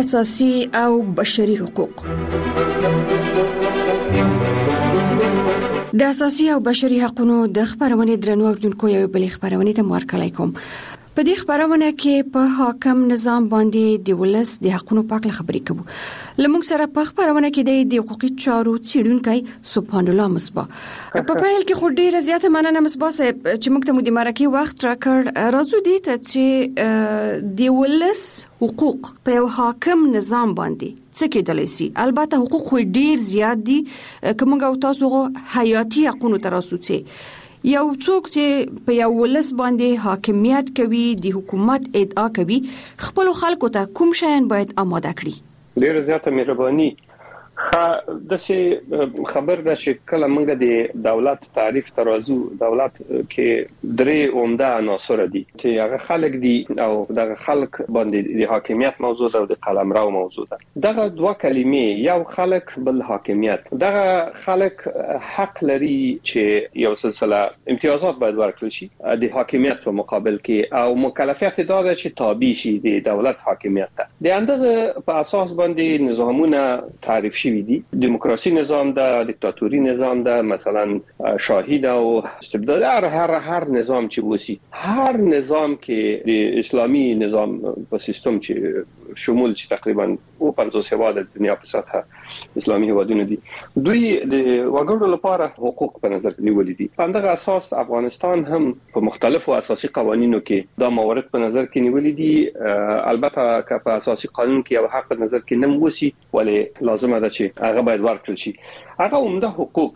اساسي او بشري حقوق. د اساسي او بشري حقوقو د خبرونې درنو اوردونکو یو بل خبرونه ته مارکلای کوم. په دې خبرونه کې په حاکم نظام باندې د ولس د حقوقو په اړه خبرې کوو. لمونږ سره په خبرونه کې د حقوقي چارو څېړونکی سبحان الله مصباح. په پیل کې خو ډېر زیاته مننه مصباح صاحب چې موږ ته مو د مرکه وخت راکړ. راځو دې ته چې د ولس حقوق په یو حاکم نظام باندې څه کېدلی سي. البته حقوق ډېر زیات دي، کومه او تاسو حیاتي حقوقو تر اوسه یو څوک چې په یو ولس باندې حاکمیت کوي، د حکومت ادعا کوي، خپل خلکو ته کوم شیان باید آماده کړي؟ ډیره زیاته مهرباني. د څه خبر ده چې کله موږ د دولت تعریف ترازو دولت کې درې عمده عناصر دي چې هغه خلک دي او دغه خلک باندې د حاکمیت موضوع ده او د قلمرو موضوع ده. دغه دوه کلمې، یو خلک بل حاکمیت. دغه خلک حق لري چې یو سلسله امتیازات باید ورکړل شي د حاکمیت په مقابل کې او مکلفیت دا ده چې تابع شي د دولت حاکمیت ته. د اندغه په اساس باندې نظامونه تعریف شي دي. دیموکراسي نظام ده، دیکتاتوری نظام ده، مثلا شاهی ده او استبداد. هر نظام چې وسی، هر نظام کې د اسلامي نظام په سیستم چې شمول چې تقریبا او 50 هیواد د دنیا په سطح اسلامي هیوادونه دي، دوی د وګړو لپاره حقوق په نظر کې نیولې دي. په همدغه اساس افغانستان هم په مختلفو اساسي قوانینو کې دا موارد په نظر کې نیولې دي. البته که په اساسي قانون کې یو حق په نظر کې نه موسی، ولې لازمه ده چې هغه باید ورکړل شي. هغه عمده حقوق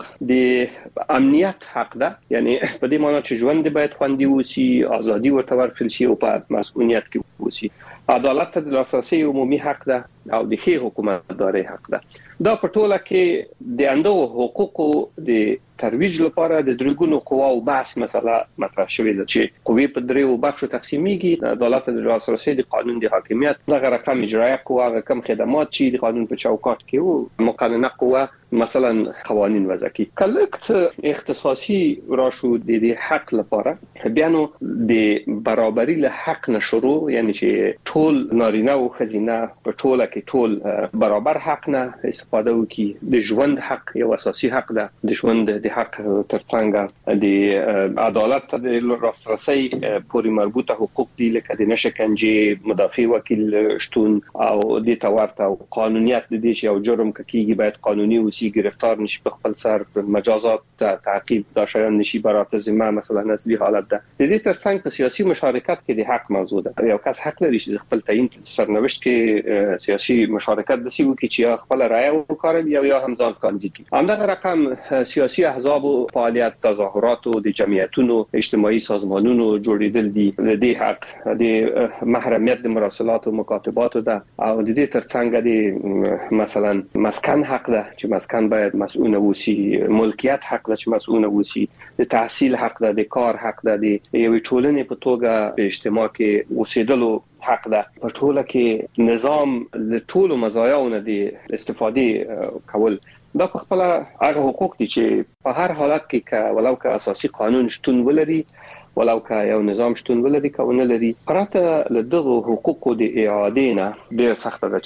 د امنیت حق ده، یعنی په دې معنی چې ژوند باید خوندي وسی، ازادي ورته ورکړل شي او په مسؤلیت کې وسی. عدالت ته د لاسرسي عمومي حق ده او د ښه حکومتداري حق ده. دا په ټوله کې د اندو حقوقو د ترویج لپاره د درګونو قواو بحث مسله مطرح شوې ده چې قوی په دریو بخشو تقسیمیږي. عدالت د لاسرسي د قانون د حاکمیت، دغه رقم اجرایه قوه، هغه کم خدمات چې د قانون په چوکاټ کې او مقننه قوه مثلا قوانین وضع کی. کله اختصاصي راشو د حق لپاره بیا نو د برابرۍ له حق نشرو، یعنی چې ټول نارینه او ښځینه په ټوله کې ټول برابر حق نه استفاده وکړي. د ژوند حق یو اساسي حق ده. د ژوند د حق ترڅنګ د عدالت ته د لاسرسي پورې مربوطه حقوق دي، لکه د نشکنجې، مدافع وکیل شتون او د تورته او قانونیت د دې چې یو جرم کیږي باید قانوني گرفتار نشي، په خپل سر مجازات تعقیب دا شایان نشي، برات ذمه مثلا اصلي حالت ده. د دې ترڅنګ په سیاسي مشارکت کې د حق موضوع ده. یو کس حق لري چې خپل تعیین سرنوشت کې سیاسي مشارکت د سیو کې چې خپل رائے وکړي یا هم ځان کاندید کړي. همدغه رقم سیاسي احزاب او فعالیت، تظاهرات او د جمعیتونو، اجتماعي سازمانونو جوړیدل دي. د دې حق د محرمیت د مراسلات او مکاتبات ده او د دې ترڅنګ د مثلا مسکن حق ده چې مسکن باید مسئول وسی، ملکیت حق ده چې مسئول وسی، د تحصیل حق ده، د کار حق ده، د یوې ټولنې په توګه په اجتماع کې اوسېدلو حق ده. په ټوله کې نظام د ټولو مزایاونه د استفاده کول دا په خپل هغه حقوق دي چې په هر حالت کې ولو که اساسي قانون شتون ولري، ولو که یو نظام شتون ولري که ونه لري، پرته له دغه حقوقو د اعاده نه ډېر سخت ده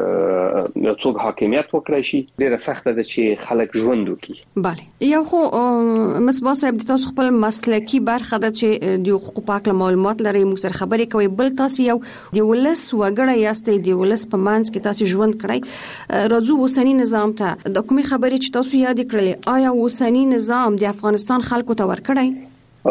چې یو څوک حاکمیت وکړي شي، ډېر سخت ده چې خلک ژوند وکړي. بله، یو خو مصباح صاحب د تاسو خپل مسلکی برخه ده چې د حقوقو په اړه معلومات لري، موږ سره خبرې کوي. بل تاسو یو د ولس وګړی یاستئ، د ولس په منځ کې تاسو ژوند کړی. راځو اوسنی نظام ته. د کومې خبرې چې تاسو یاد کړلې، آیا اوسنی نظام د افغانستان خلکو ته ورکړی؟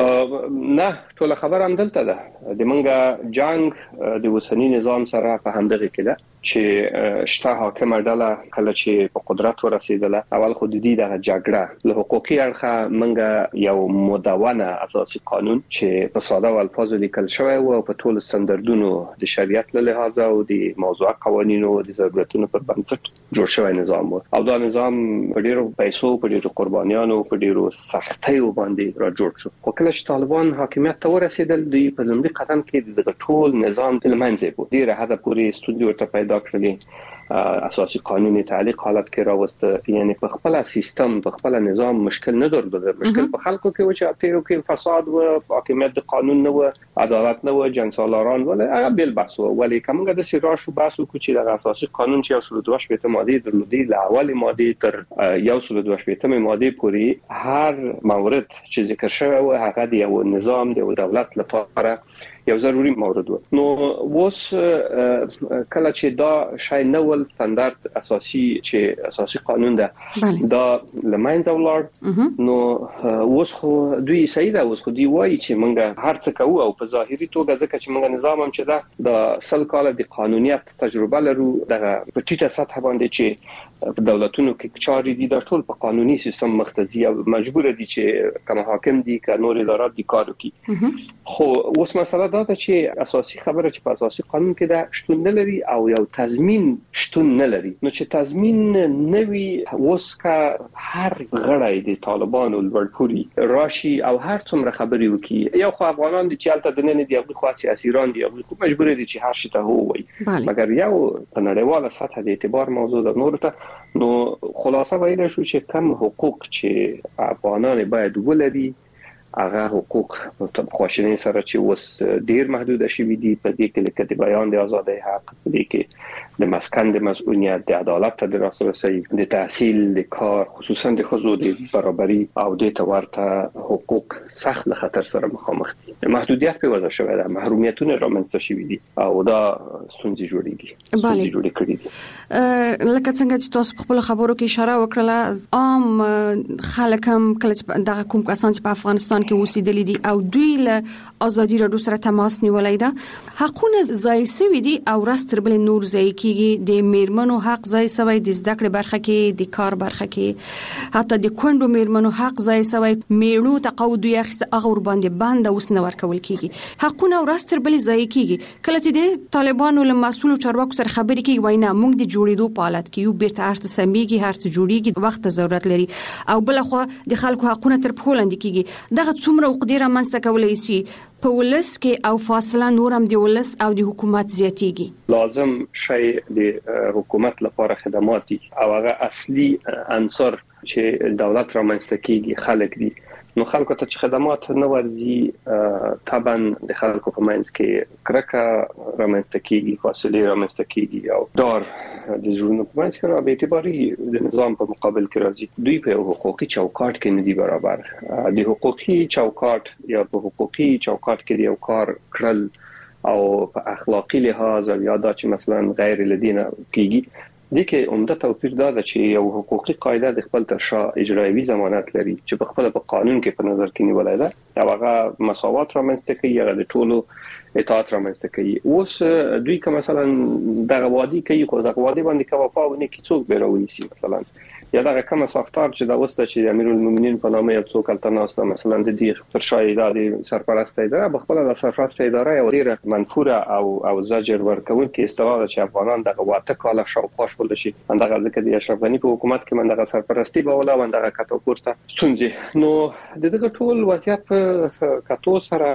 نه، ټول خبر هم دلته ده. د منګه جنگ د وسنی نظام سره په همدغه کې ده چې شته حاکمه ډله کله چې په قدرت ورسېدله، اول خو د دې د جګړه له حقوقي اړخه منګه یو مدونه اساسي قانون چې په ساده الفاظو لیکل شوی او په ټول ستاندردونو د شریعت له لحاظه او د موضوع قوانینو او د ضرورتونو پر بنسټ جوړ شوی نظام و. او دا نظام په ډیرو پیسو، په ډیرو قربانیانو، په ډیرو سختیو باندې را جوړ شو. خو کله چې طالبان حاکمیت ته ورسېدل، دوی په لومړي قدم کې د ټول نظام په منځ کې ډیره حد پورې ستونزې ورته پیدا کړلې. اساسي قانون تعلیق حالت کې راوسته، یعنی په خپل سیستم په خپل نظام مشکل نه درلوده. مشکل په خلکو کې و چې تیرو کې فساد و، حاکمیت د قانون نه و، عدالت نه و، جنګسالاران ول، هغه بل بحث و. ولی کومه د سیرا شو بحث وکړو چې د اساسي قانون چې 122 ماده درلودي، له اول ماده تر 122 ماده پورې هر مورد چې ذکر شوی و هغه د یو نظام د دولت لپاره یو ضروري مورد و. نو اوس کله چې دا شای نوول ستاندرد اساسي چې اساسي قانون ده دا لمنځه ولاړ، نو اوس خو دوی صحیح ده، اوس خو دوی وایي چې موږ هر څه کوو او په ظاهري توګه ځکه چې موږ نظام هم چې ده د 100 کال د قانونیت تجربه لرو، دغه په ټیټه سطح باندې چې په دولتونو کې چاري دي د ټول په قانوني سیستم مختزي او مجبور دي چې کوم حاکم دي ک نور ادارات دي کار وکړي. خو اوس مسله دا ده چې اساسي خبره چې په اساسي قانون کې ده شتون نه لري او یو تضمین شتون نه لري. نو چې تضمین نه وي، اوس کا هر غړی د طالبانو لوړپوري راشي او هر څومره خبري وکړي، یو خو افغانان دي چې البته د نن دی خو خاصي اسیران دي او مجبور دي چې هر شي ته هو وي، مګر یو په نړیواله سطح د اعتبار موضوع ده. نور ته نو خلاصه ویل شو چې کم حقوق چې افغانان باید ولري هغه حقوق په خواشینۍ سره چې اوس ډیر محدود شوي دي. په دې کې لکه د بیان د ازادۍ حق، په دې کې د مسکن د مسؤلیت، د عدالت ته د لاسرسي، د تحصیل، د کار، خصوصا د ښځو د برابرۍ او د تورته حقوق سخت له خطر سره مخامخ دي. محدودیت په وجه شوی ده، محرومیتونه رامنځته شوي دي او دا ستونزې جوړې کړې دي. لکه څنګه چې تاسو په خپل خبرو کې اشاره وکړه، عام خلک هم کله دغه کوم کسان چې په افغانستان کې اوسېدلي دي او دوی له ازادي راډیو سره تماس نیولای ده، حقونه ځای سوي دي او راستر بل نور ځای کېږي. د میرمنو حق ځای سوی، د زده کړې برخه کې، د کار برخه کې، حتی د کونډو میرمنو حق ځای سوی. میړو تقاعد دوی اخیسته هغه ور باندې بند اوس نه ورکول کېږي. حقونه راستر بل ځای کېږي. کله چې د طالبانو له مسؤلو چارواکو سره خبرې کوي، وایي نه موږ د جوړېدو په حالت کې یو، بیرته هر څه سمېږي، هر څه جوړېږي، وخت ضرورت لري. او بل خو د خلکو حقونه تر پښو لاندې کېږي. دغه څومره وقدره منځته کولای شي په ولس کې او فاصله نورم د ولس او د حکومت زیاتېږي. لازم شی د حکومت لپاره خدمات دي او هغه اصلي عنصر چې دولت رامنځته کیږي خلک دي. نو خلکو ته چې خدمات نه ورځي، طبعا د خلکو په منځ کې کرکه رامنځته کیږي، فاصله رامنځته کیږي او دار د ژوند په منځ کې به اعتباري د نظام په مقابل کې راځي. دوی په حقوقي چوکاټ کې نه دي برابر. د حقوقي چوکاټ یا په حقوقي چوکاټ کې یو کار کړل او په اخلاقی لحاظ او یا دا چې مثلا غیر لدینه کیږي، دي کې عمده توپیر دا ده چې یو حقوقي قاعده د خپل تر شا اجرایي ضمانت لري چې په خپل په قانون کې په نظر کې نیولای ده او هغه مساوات رامنځته کوي، هغه د ټولو اطاعت رامنځته کوي. اوس دوی که مثلا دغه وادي کوي، خو دغه وادي باندې کومه پاونه کې څوک بیرونی سي، مثلا یا دغه کومه ساختار چې دا وسته چې امیر المؤمنین په نامه یو څوک التناسته مثلا د دې تر شا ادارې سرپرست اداره په خپل د سرپرست اداره یو ډیره منفوره او زجر ورکول کې استواده چې افغانان دغه واته کاله شاوخوا شول شي. دغه ځکه د اشرف غنی په حکومت کې من دغه سرپرستی به ولا من دغه کټو پورته ستونزې. نو دغه ټول وضعیت په کټو سره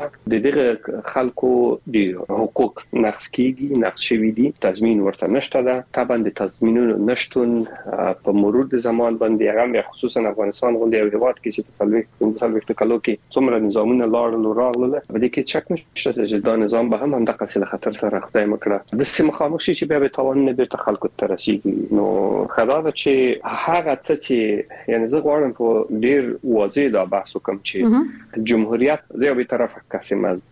دغه خلکو د حقوق نقض کیږي، نقض شوی دي، تضمین ورته نشته ده. طبعا د تضمینونو نشټون په مرور د زمان باندې هغه خصوصا افغانستان غونډه یو هیواد کې چې په 30 کالو کې څومره نظامونه لاړل راغله، په دې کې چک نشته چې دا نظام به هم دغه څه خطر سره خدای مکړه د سیمه خاموشي چې به توان نه بیرته خلکو ته رسیږي. نو خدای چې هغه څه چې یعنی زه غواړم په ډیر واضح دا بحث وکم چې جمهوریت زه به طرف قسم از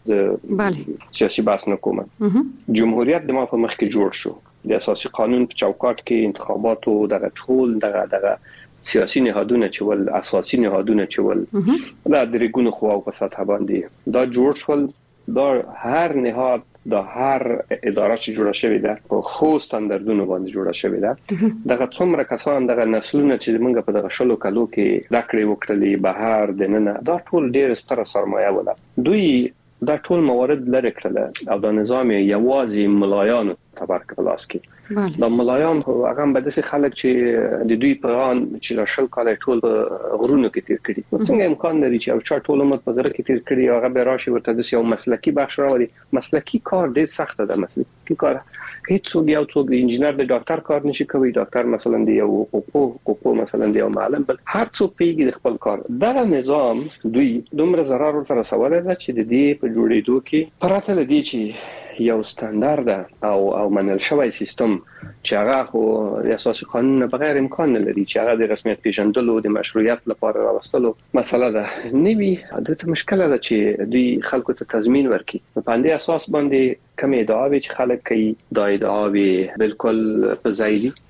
سیاسي بحث نه کوم. جمهوریت د ما په مخ کې جوړ شو د اساسي قانون په چوکاټ کې انتخابات او دغه ټول دغه سیاسي نهادونه چې ول اساسي نهادونه چې ول دا د ریګونو خو او په سطح باندې دا جوړ شول. دا هر نهاد د هر اداره چې جوړه شوې ده په خو ستاندردونو باندې جوړه شوې ده. دغه څومره کسان دغه نسلونه چې موږ په دغه شلو کلو کې دکړې وکړلې بهر دننه دا ټول ډېر ستره سرمایه ولا. دوی دا ټول موارد لري کړل او دا نظام یوازې ملایانو معتبر کلاس کې د ملایان هغه به د خلک چې د دوی په ان چې راشل کال ټول غرونو کې تیر کړي څنګه امکان لري چې او چا ټول عمر په زړه کې تیر کړي هغه به راشي ورته د یو مسلکی بخش راوړي مسلکی کار ډیر سخت ده مسلکی کار هیڅ یو څوک د انجینر د ډاکټر کار نشي کوي ډاکټر مثلا دی یو حقوق مثلا دی یو معلم بل هر څوک پیږي د خپل کار دا نظام دوی دومره ضرر ورته رسولای دا چې د دې په جوړېدو کې پراته لدی چې یو ستاندارد او منل شوی سیستم چې هغه خو د اساسي قانون بغیر امکان نه لري چې هغه د رسمیت پیژندلو د مشروعیت لپاره راوستلو مسله ده نوی عادت مشکله ده چې دوی خلکو ته تضمین ورکړي په دې اساس باندې کوم ادعاوی چې خلک کوي دا ادعاوی بالکل په ځای دي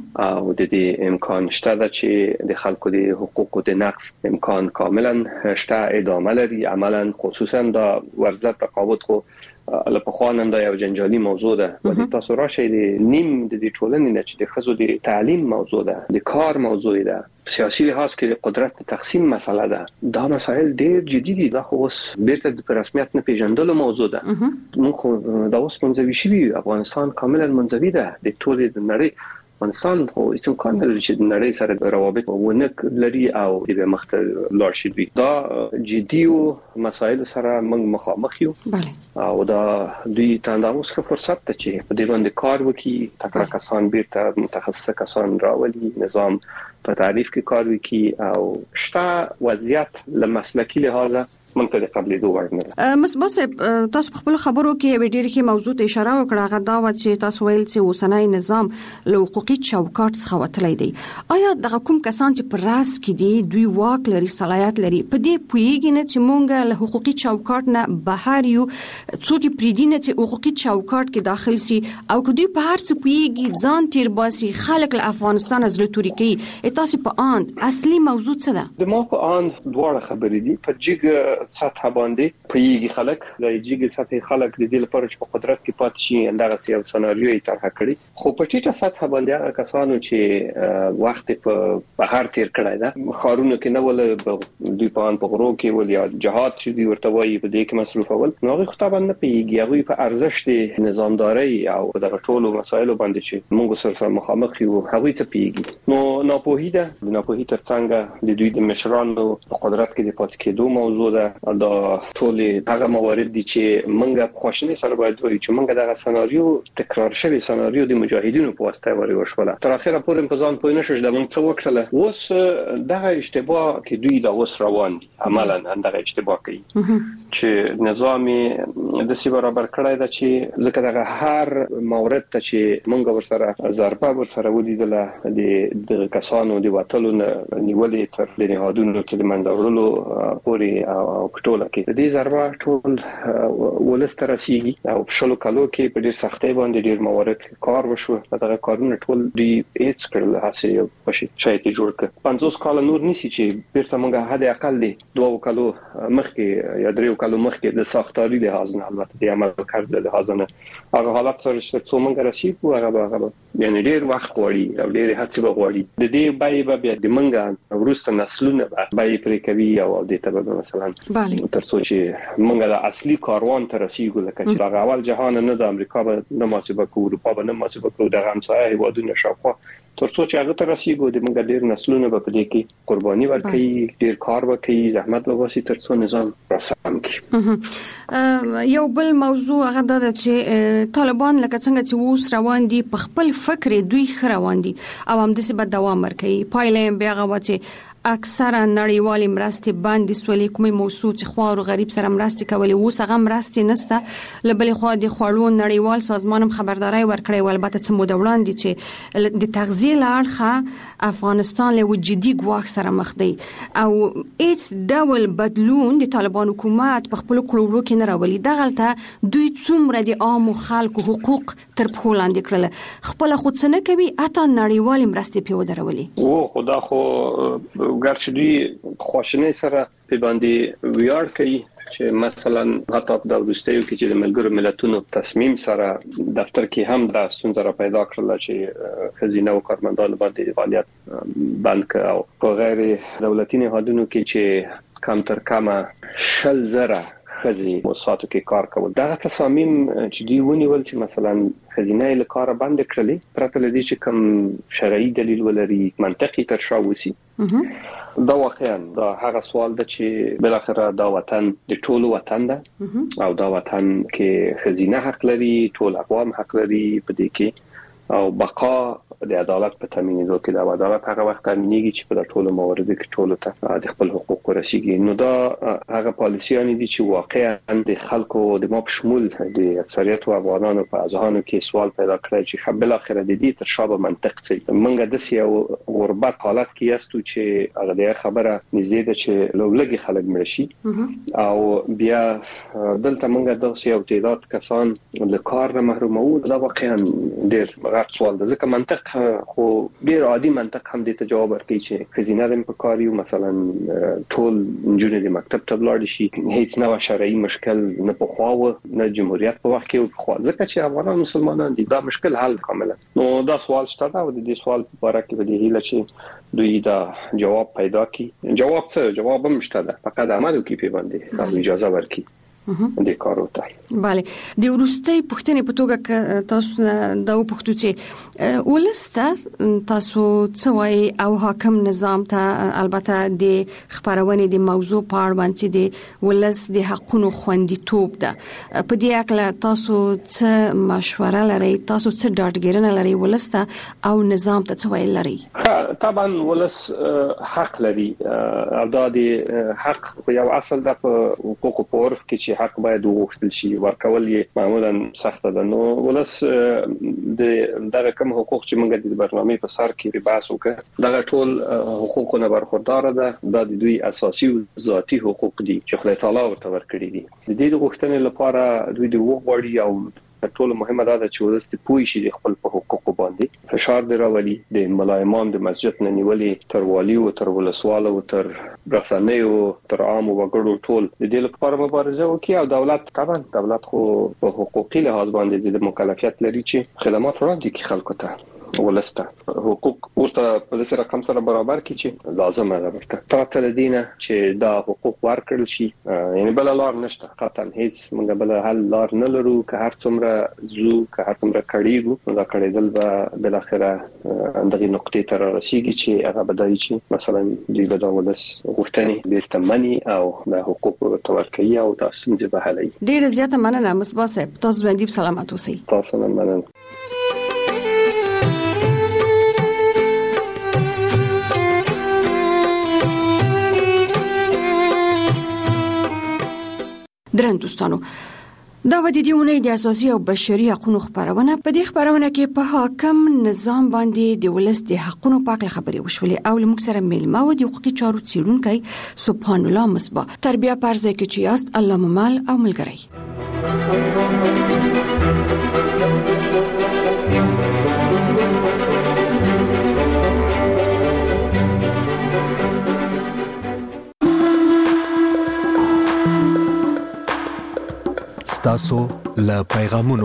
او د دې امکان شته ده چې د خلکو د حقوقو د نقض امکان کاملا شته ادامه لري عملا خصوصا دا ورزه تقاعد خو لپاره خواننده یو جنجالي موضوع ده و تاسو راشي د نیم د دې ټولنې نه چې د خزو د تعلیم موضوع ده د کار موضوع ده سیاسي لحاظ کې قدرت تقسیم مسله ده دا مسائل ډېر جدي دي دا خو اوس بیرته د رسمیت نه پیژندلو موضوع ده موږ دا اوس منځوي شوی افغانستان کاملا منځوي ده د ټولې د نړۍ افغانستان خو هیڅ امکان نه لري چې د نړۍ سره روابط ونه لري او د مخته لاړ شي دا جدي او مسایل سره موږ مخامخ یو او دا دوی تانداموس فرصت ته چې په دې باندې کار وکړي تکړه کسان بیرته متخصص کسان راولي نظام په تعریف کې کار وکړي او شته وضعیت له مسلکی لحاظه منطقه قبلې دوه ورنه بس تاسو خپل خبرو کې ډېر کې موضوع ته اشاره وکړه غدا و چې تاسو ویل چې اوسنۍ نظام له حقوقي چوکاټ څخه وتلی دی آیا دغه کوم کسان چې پر راس کې دي دوی واک لري صلاحیت لري په دې پوهیږي نه چې مونږ له حقوقي چوکاټ نه بهر یو څوک پریدي نه چې حقوقي چوکاټ کې داخل سي او کدی په هر څه پوهیږي ځان تیر باسي خلک له افغانستان از له ترکیه تاسو په اند اصلي موضوع څه ده د ما په اند دواړه خبرې دي په جګ سطح باندې پېږي خلک د جګ سطح خلک د دې لپاره چې په قدرت کې پات شي اندغه یو سناریو یې طرح کړی خو په ټیټه سطح باندې هغه کسانو چې وخت په بهر تیر کړی دا خارونه کې نه ول دوی په غرو کې ول یا جهاد چې دوی ورته وایي په دې کې مصروف اول نو هغه خطاب نه پیږي هغه په ارزښت نظامداري او د ټولو مسایلو باندې چې موږ سره مخامخ یو هغه ته پیږي نو ناپوهي ترڅنګ د دوی د مشرانو په قدرت کې د پات کېدو موضوع ده دا ټول هغه موارد دي چې منګه خوشنه سره باید وایي چې منګه دغه سناریو تکرار شوی سناریو د مجاهدینو په واسطه وری وشوله تر اخره پورې په ځان پوه نشو د موږ څه وکړه اوس دغه اشتباه کې دوی دا اوس روان دي عملاً دغه اشتباه کوي چې نظام د سی برابر کړای دا چې ځکه دغه هر مورد ته چې منګه ورسره ضربه ورسره ولیدله د کسانو د وټلو نیولې تر د نهادونو کې د منډورلو پوري او ټوله کې د دې ضربه ټول ولست رسیدي او په شلو کالو کې په ډېر سختۍ باندې ډېر موارد کار وشو دغه کارونه ټول دی هیڅ کړل هڅه پشي شاید جوړ کړ 50 کال نور نسی چې بیرته موږ هدا اقل دی 2 کالو مخکې یا 3 کالو مخکې د ساختاري له حاضر البته د عمل کړل له حاضر هغه حالت سره چې څومره رسیدو هغه یعنی ډېر وخت غواړي او ډېر هڅه غواړي د دې بای بیا د منګه ورسته نسلونه بای پرې کوي او د تبه مثلا ترڅو چې موږ د اصلي کاروان ته رسیدو لکه چې هغه اول جهان نه د امریکا به نه محاسبه کوو اروپا به نه محاسبه کوو د همسایه هیوادونو شاوخوا ترڅو چې هغه ته رسیدو د موږ ډېر نسلونه به په دې کې قرباني ورکړي ډېر کار وکړي زحمت وباسي ترڅو نظام راسم کړي یو بل موضوع هغه د چې طالبان لکه څنګه چې اوس روان دي په خپل فکر دوی روان دي او هم د څه دوام ورکړي پایله بیا هغه چې اکثره نړیوالي مرستې باندې سولې کومې موضوع چې خوار او غریب سره مرستې کولې اوس هغه مرستې نشته لبلې خو د خوړو نړیوال سازمان هم خبرداري ورکړې ول البته څه مو دولان دي چې د تغذیه لارخه افغانستان له جدي ګواښ سره مخ دی او هیڅ ډول بدلون د طالبان حکومت په خپل کړورو کې نه راولي دغلته دوی څومره د عام خلکو حقوق تر په لاندې کړل خپل خود څه نه کوي اته نړیوال مرستې په ودرولي او خدا خو ګرځي دوی خوشنه سره په باندې ویار کوي چې مثلا حتی د ورستیو کې چې د ملګرو ملتونو تصمیم سره دفتر کې هم د ستونزې پیدا کړل چې خزینه او کارمندان باندې فعالیت بند کړ او په غیر دولتي نهادونو کې چې کم تر کمه 60,000 خزي موسساتو کې کار کول. دا تصامیم چې دی ونیول چې مثلا خزینه له کار باندې کړلې پرته لدی چې کوم شرعي دلیل ولري منطقي ترشا وسی. دا واقعا دا هغه سوال ده چې بل اخر دا وطن د ټولو وطن ده او دا وطن کې خزینه حق لري، ټول اقوام حق لري په دې کې، او بقا د عدالت په تامینېدو کې د عدالت هغه وخت تامینېږي چې په ټولو مواردو کې ټولو ته د خپل حقوق ورسیږي. نو دا هغه پالیسیانی دي چې واقعا د خلکو د ما په شمول د اکثریت افغانانو په اذهانو کې سوال پیدا کړی چې بل اخر د دې تر شابه منطق څه منګه د سیاو غربت حالت کې یاستو چې هغه د خبره نږدې ده چې لوګي خلک مړشي او بیا دلته منګه د سیاو تعداد کسان له کار نه محرومو. دا واقعا ډیر غټ سوال ده، ځکه منطق خو ډیر عادي منطق هم د جواب ورکړي چې خزینه د په کاریو مثلا ټول نجونې د مکتب ته لاړ شي، هیڅ نوع شرعي مشکل نه په خواو نه جمهوریت په وخت کې په خوا، ځکه چې افغانان مسلمانان دي دا مشکل حل کاملا. نو دا سوال شته او د دې سوال په اړه کې به هیله چې دوی دا جواب پیدا کړي. جواب څه جواب هم شته ده، فقط عمل وکړي په باندې اجازه ورکړي د کارو ته. bale د ورستۍ پښتنې په توګه تاسو دا وپښتو چې ولسته تاسو څوای او حاکم نظام ته البته د خبرونه د موضوع په اړه باندې د ولس د حقونو خوندیتوب ده په دې اړه تاسو څه مشوره لرئ، تاسو څه ډاډګیرنه لرئ ولسته او نظام ته څوای لرئ؟ طبعا ولس حق لري او دا د حق یو اصل د حقوق په عرف کې چې حق باید وغوښتل شي، ورکول یې معمولا سخت ده. نو ولس د دغه کوم حقوق چې موږ د برنامې په سر کې بحث وکړ دغه ټول حقوقونه برخوردار ده، دا د دوی اساسي او ذاتی حقوق دي چې خدای تعالی ورته ورکړي دي. د دې غوښتنې لپاره دوی د وغوړي او ټول مهمه ده چې ولست پوي شي د خپل په حقوقو باندې فشار دراولي، د ملایمان د مسجد نه نیولې تر والی او تر ولسوالو او تر رسنیو تر عام وګړو ټول د دې لپاره مبارزه وکړي. او دولت طبعا دولت خو په حقوقي لحاظ باندې د مکلفیت لري چې خدمات وړاندې کړي خلکو ته، ولسته حقوق ورته په دې رقم سره برابر کړي چې لازمه ده ورته. پرته لدينه چې دا حقوق ورکړل شي یعنی بل لار نشته، قطعا هیڅ موږ بل حل لار نه لرو که هر څومره زو که هر څومره کړيګو دا کړیدل به بل اخره دغه نقطې ته رسیږي چې هغه بدایي چې مثلا دوی د ولس غوښتنې بیرته مني او د حقوق تورکي او تاسو به حلي. ډیر زیاته مننه مصباح صاحب، تاسو باندې سلامات اوسئ. تاسو مننه. درن دوستانو دا و د دې اونۍ د اساسي او بشري حقوقو خبرونه. په دې خبرونه کې په حاکم نظام باندې د ولس د حقوقو په اړه خبرې وشولې او لمک سره میلمه و د حقوقي چارو څیړونکي سبحان الله مصباح. تربیه پرځای کې چې یاست الله ممال او ملګری. تاسو له پیغامونو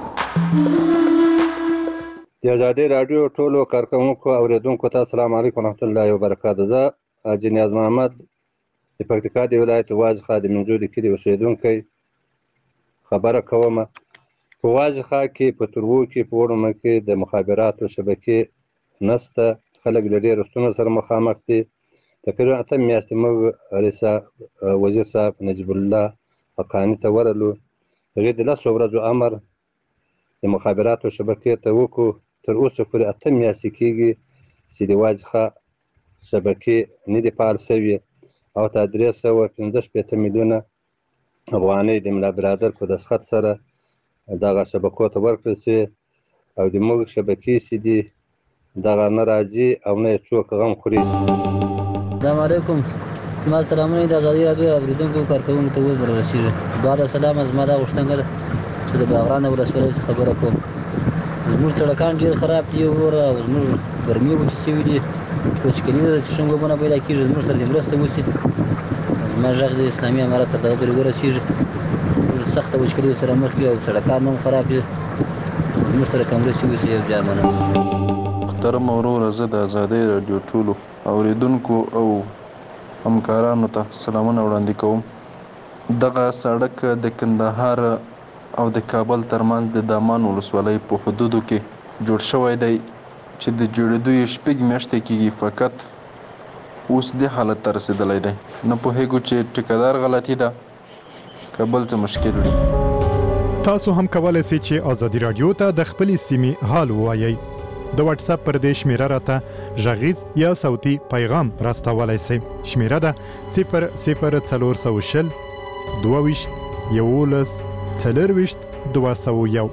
د آزادۍ رادیو ټولو کارکونکو اوریدونکو ته السلام علیکم ورحمت الله وبرکاته. زه جنیاز محمد د پکتیکا د ولایت واجخه د منځوري کلی اوسیدونکی خبره کوم. په واجخه کې په ترو کې په ورمه کې د مخابراتو شبکې نسته، خلک له ډېرو ستونزو سره مخامخ دي. تقریبا 8 میاشتې موږ رئیس وزیر صاحب نجیب الله حقانی ته ورلو، هغه د 10 ورځو امر د مخابراتو شبکې ته وکړو. تر اوسه پورې 8 میاشتې کېږي چې د واجخه شبکې نه دي فعال شوي او ته 315 میلیونه افغانۍ د ملا برادر په دسخط سره دغه شبکو ته ورکړل شي او د موږ شبکې چې دي دغه نه راځي او نه څوک غم خوري. السلام علیکم. ما سلامونه د آزادۍ رادیو اوریدونکو کارکونکو ته وزر رسیږي. بعد السلام از ما دا غوښتنه ده چې د باغران ولسوالۍ څخه خبره کوم. زموږ سړکان ډېر خراب دي وروره او زموږ ګرمي وچې شوي دي، وچکالي ده چې شونګوبونه پیدا کېږي. زموږ سره دې مرسته وشي. زما غږ د اسلامي امارت تر دغه پورې ورسېږي. موږ سخته وچکالي سره مخ یو، سړکان هم خراب دي. زموږ سره که مرستې وشي یو بیا مننه. محترم وروره، زه د آزادۍ رادیو ټولو اوریدونکو او همکارانو ته سلامونه وړاندې کوم. دغه سړک د کندهار او د کابل ترمنځ د دامان ولسوالۍ په حدودو کې جوړ شوی دی چې د جوړېدو یې 6 میاشتې کېږي، فقط اوس دې حالت ته رسېدلی دی. نه پوهېږو چې ټیکهدار غلطي ده که بل څه مشکل وي. تاسو هم کولی شئ چې ازادي رادیو ته د خپلې سیمې حال ووایئ. د واتس اپ پر دې شمیره راته غږیز یا صوتي پیغام راستولی شئ. شمیره ده 00420 22 11 40 201.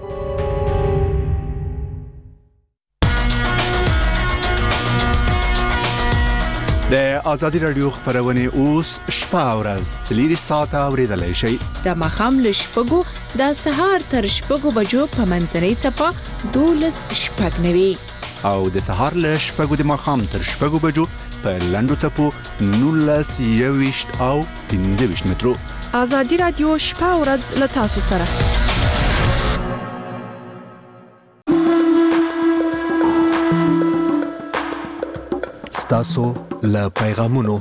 د ازادي رادیو خبرونه اوس شپه او ورځ 4 ساعته اوریدلای شئ. د مخام له شپږو د سهار تر شپږو بجو په منځنۍ څپه 12:09 او د سهار له شپږو د مخام تر شپږو بجو په لنډو څپو 19 او 15 مترو. ازادي رادیو شپه او ورځ له تاسو سره. ستاسو له پیغامونو.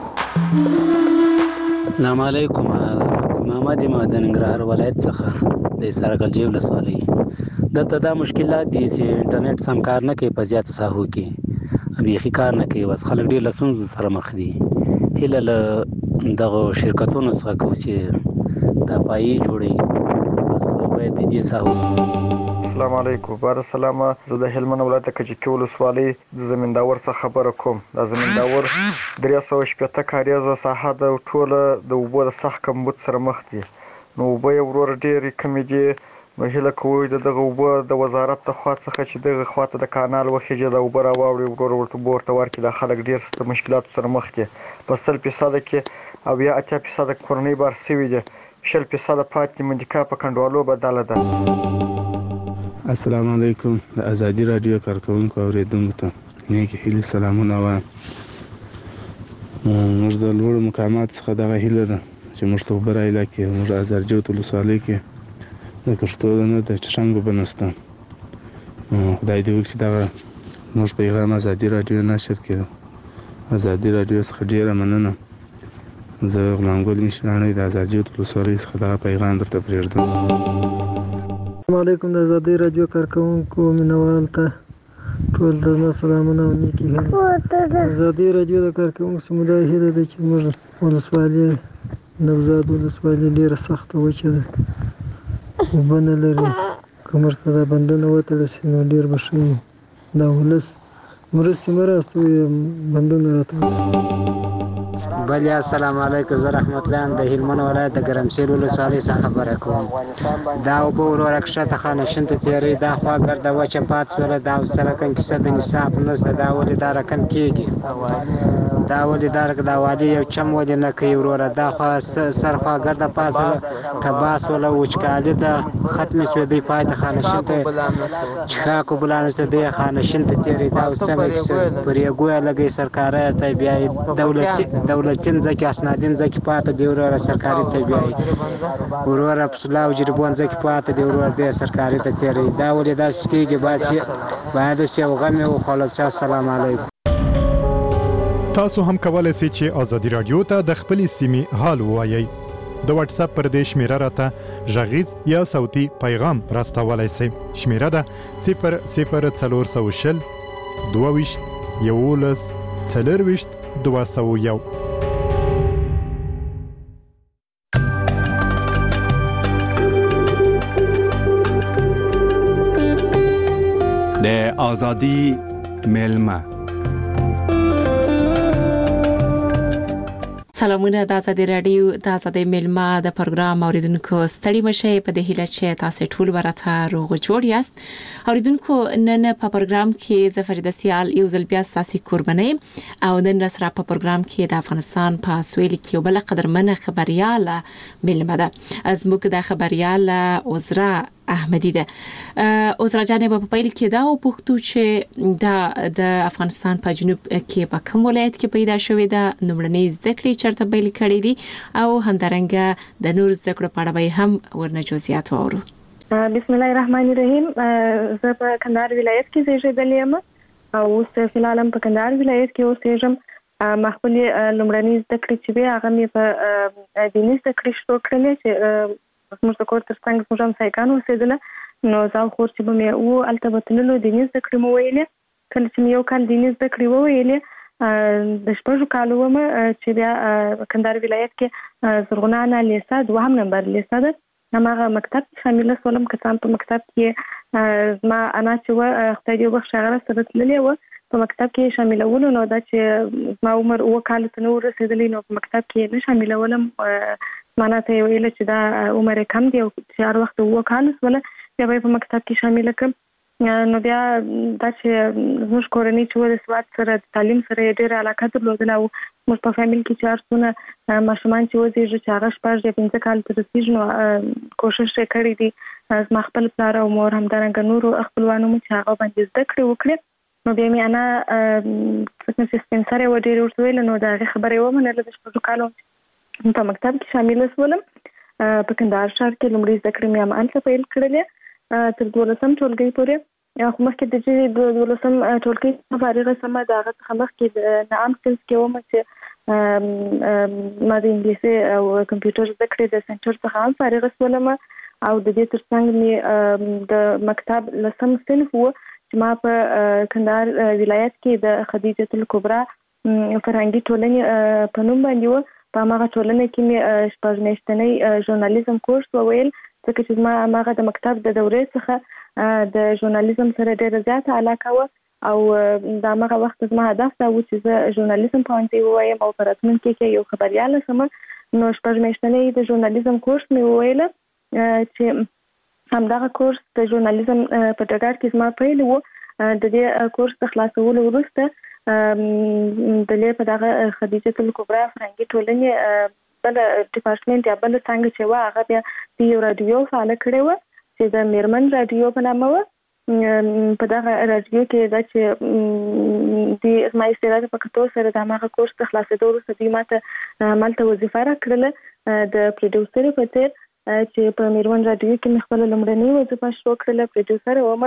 السلام علیکم. محمد د ننګرهار ولایت څخه د سرګلجی ولسوالۍ. دلته دا مشکلات دي چې انټرنیټ سم کار نه کوي په زیاتو ساحو کې، بیخي کار نه کوي. بس خلک ډېر له ستونزو سره مخ دي. هیله له دغه شرکتونو څخه کوو چې دا پایې جوړوي، بس باید د دې ساحو. السلام علیکم. بار سلام. زه د هلمند ولایت کجکی ولسوالۍ د زمینداور څخه خبره کوم. د زمینداور 380 کاریزه ساحه د ټوله د اوبو د سخت کمبود سره مخ دي. نو اوبه یې ورور ډېرې کمې دي. نو هیله کوو د دغه اوبه د وزارت د خوا څخه چې دغه خواته د کانال وخیږي د اوبه راواوړي، ورور ورته ورته ورکړي. د خلک ډېر ست مشکلاتو سره مخ دي. په 100% کې او یا 80% کورنۍ بار سوي دي. 100% پاتې منډیکا په کنډوالو بدله ده. السلام علیکم. د ازادي رادیو کارکونکو اوریدونکو ته نیک هیلې سلامونه وایم. موږ د لوړو مقامات څخه دغه هیله ده چې موږ ته اوبه راایله کړي. موږ ازارجوت ولسوالۍ کې د کښتو نه د څرنګ اوبه نشته. خدای دې وکړي چې دغه موږ پیغام ازادي رادیو نشر کړي. ازادي رادیو څخه ډېره مننه. زه غلامګل مشرانۍ د ازارجوت ولسوالۍ څخه دغه پیغام درته پرېږدم. السلام علیکم. د ازادي رادیو کارکونکو مینوال ته ټول د سلامونه او نیکی هیله. ازادي رادیو د کارکونکو سمدای هیله ده چې موږ ولسوالۍ نوزاد ولسوالۍ ډیره سخته وچه ده، اوبه نه لري. که موږ ته دا بندونه وتړل شي نو ډیر به ښه وي. دا ولس مرستې مه راستوي، بندونه راته. بله السلام علیکم. زه رحمت الله د هلمند ولایت د ګرمسیر ولسوالۍ څخه خبره کوم. دا اوبه وروره کښته خانشین ته تېرې، دا خوا ګرده وچه پاتې شوله. دا اوس رقم کیسه د نصاب نشته. دا ولې دا رقم کېږي؟ دا ولې دا والي یو چم ولې نه کوي وروره؟ دا خوا سرخوا ګرده پاتې شوله، تباس وله، وچکالي ده، ختمې شوې. دی پای ته خانشین ته څښاک اوبه لا نشته، دی خانشین ته تېرې. دا اوس څنګه کیسه؟ پر یګویه لګوي سرکاره ته، بیا یې دولتین ځکه اسنادین ځکه پاتې دی وروره سرکاري ته بیایي. وروره پسلا او جریبون ځکه پاتې دی وروره دی سرکاري ته تېرې. دا ولې داسې کېږي؟ باید داسې یو غم یې وخوړل شي. السلام علیکم. تاسو هم کولی شئ چې ازادي رادیو ته د خپلې سیمې حال ووایئ. د واتس اپ پر دې شمیره راته غږیز یا صوتي پیغام راستولی شئ. شمیره ده 00420 22 11 40 201. د ازادي ملما. سلامونه. د ازادي رادیو د ازادي ملما د پروګرام اوریدونکو ستړي مشه. په دې هیله چې تاسو ټول ورته روغ جوړ یاست. اوریدونکو نن په پروګرام کې زفریده سیال یو ځل بیا تاسو قرباني او نن سره په پروګرام کې د افغانستان په سویل کې یو بل قدرمنه خبرياله ملما ده. از موږ د خبرياله عذرا احمدی ده. عذرا جانب په پیل کې دا او پوښتو چې د افغانستان په جنوب کې په کوم ولایت کې پیدا شوې ده، نومړنۍ زده کړې چرته پیل کړې دي او همدارنګه د نور زده کړو په اړه به هم ورنه جزئیات واورو. بسم الله الرحمن الرحیم. زه په کندهار ولایت کې زیږیدلې یم او اوس فعلا په کندهار ولایت کې اوسېږم. خپل لومړني زده کړې چې به هغه مې په دیني زده کړې شروع کړلې چې موږ د کور ترڅنګ موږ هم سایکان اوسېدل نو زه خو چې به مې او الته بتللو دیني زده کړې مو ویلې کله چې مې یو کال دیني زده کړې وویلې د شپږو کالو ومه چې بیا کندهار ولایت کې زرغونه لیسه دوهم نمبر لیسه ده هماغه مکتب شامل سولم کتاب په مکتب کې ما انا چې خدای دې وبخښي هغه سره تللې و په مکتب کې شاملولو نو دا چې ما عمر او کال ته نو رسیدلې نو په مکتب کې نه شاملولم معنا ته ویل چې دا عمر کم دی او چې هر وخت او کال ولا بیا په مکتب کې شامل کړم نو بیا دا چې موږ کورنۍ چې ول سواد سره تعلیم سره ډېر علاقه درلودله او موږ په فامیل کې چې ارڅونه ماشومان چې وځي چې هغه شپږ یا 5 کال تر رسیدي نو کوشش وکړي دي ما خپل پلار او مور همدارنګه نور خپلوانو مو چې هغه باندې زده کړې وکړي نو بیا مې انا څنګه سپینسره و ډېر ورته ویل نو دا خبره و منله د شپږ کالو په مکتب کې شامل شولم په کندهار ښار کې لومړی زده کړې مې عمل پیل کړلې تر 12م ټولګي پورې خو مخکې د دې 12م ټولګي فارغه سم دا هغه مخکې د نام سکلز کې و چې ما د انګلیسي او کمپیوټر زده کړې د سنټر څخه هم فارغه شولم او د دې ترڅنګ مې د مکتب لسم صنف و ما په کندهار ولایت کې د خدیجه الکبرى فرهنګي ټولنې په نوم باندې و په هغه ټولنه کې مې شپږ میاشتنی ژورنالیزم کورس وویل ځکه چې ما هغه د مکتب د دورې څخه د ژورنالیزم سره ډېره زیاته علاقه و او دا هغه وخت زما هدف دا و چې زه ژورنالیزم پوهنځي ووایم او په راتلونکي کې یو خبريال شم نو شپږ میاشتنی د ژورنالیزم کورس مې وویل چې همدغه کورس د ژورنالیزم په ډګر کې زما پیل و د دې کورس د خلاصولو وروسته د لې په دغه خدیجه الکبرى فرهنګي ټولنې بل ډپارټمنټ یا بل څنګه چې وا هغه بیا د یو رادیو فعال کړی و چې د میرمن رادیو په نامه و په دغه رادیو کې دا چې د اسماعیل سراج په کتو سره د هغه کورس د خلاصېدو وروسته دوی ماته مالته وظیفه راکړله د پروډوسر په تیر چې په میرمن رادیو کې خپل لومړنۍ وظیفه شروع کړله پروډوسر ومه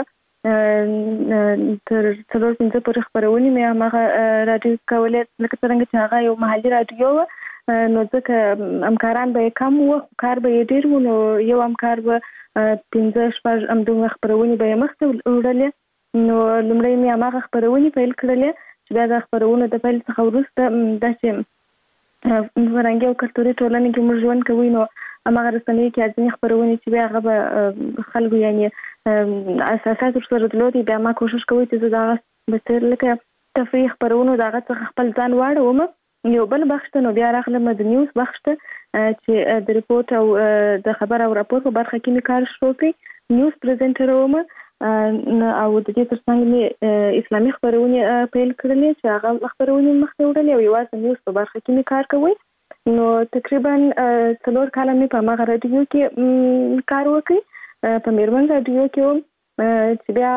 تر 4-5 پورې خبرونه مې هغه رادیو کولې لکه څنګه چې هغه یو محلي رادیو نو ځکه همکاران به کم وو کار به ډېر و نو یو همکار به 15-16 همدومره خبرونه به مخته وړلې نو لومړی مې هغه خبرونه پیل کړلې چې بیا د خبرونه د پیل څخه وروسته د چې فرهنګي او کلتوري ټولنې کې موږ ژوند کوي نو هغه رسنۍ کې ځینې خبرونه چې بیا هغه خلکو یعنی اساسات سره درلودي بیا ما کوشش کوي چې دا بهتر لکه تفریح خبرونه دغه څخه خپل ځان واړوم یو بل بخښ ته نو بیا راغلم د نیوز بخښ ته چې د ریپورت او د خبر او راپور په برخه کې مې کار شروع کړ نیوز پریزنټر وم او د دې ترڅنګ مې اسلامي خبرونه پیل کړلې چې هغه خبرونه مخته وړلې او یوازې نیوز په برخه کې مې کار کوي نو تقریبا 4 کال مې په هغه رادیو کې کار وکړ په میرمن رادیو کې چې بیا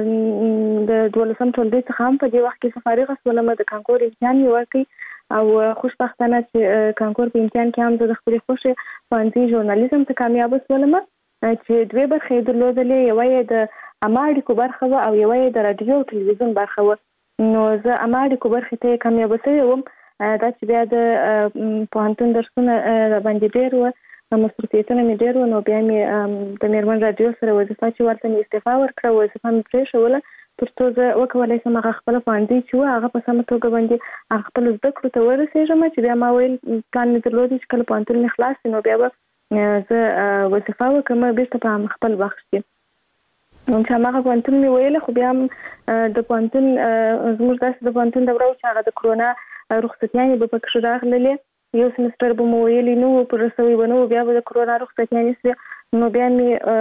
د 12م ټولګي څخه هم په دې وخت کې فارغه شولم د کانکور امتحان یې ورکړ او خوشبختانه چې کانکور په امتحان کې هم د خپل خوښه پوهنځي ژورنالیزم ته کامیاب شولم چې دوه برخې درلودلې یو یې د اماړي برخه او یو یې د رادیو او ټلویزیون برخه و نو زه اماړي برخه ته کامیاب شوم دا چې بیا د پوهنتون درسونه باندې ډېر و مصروفیتونه مې ډېر و نو بیا مې د میرمن رادیو سره وظیفه چې ورته مې استعفا ورکړه وظیفه مې پرېښوله تر څو زه وکولی شم هغه خپل پوهنځي چې و هغه په سمه توګه باندې هغه خپل زده کړو ته ورسېږم چې بیا ما ویل پلان مې درلود چې کله پوهنتون مې خلاص شي نو بیا به زه وظیفه وکړم بیرته په خپل بخش کې چې هغه پوهنتون مې ویله خو بیا د پوهنتون زموږ داسې د پوهنتون دوره و چې هغه د کرونا رخصتیانې به پکې راغللې یو سمستر به مو ویلې نو پر رسوي بنو بیا به د کرونا رخصتیانې سره نو بیا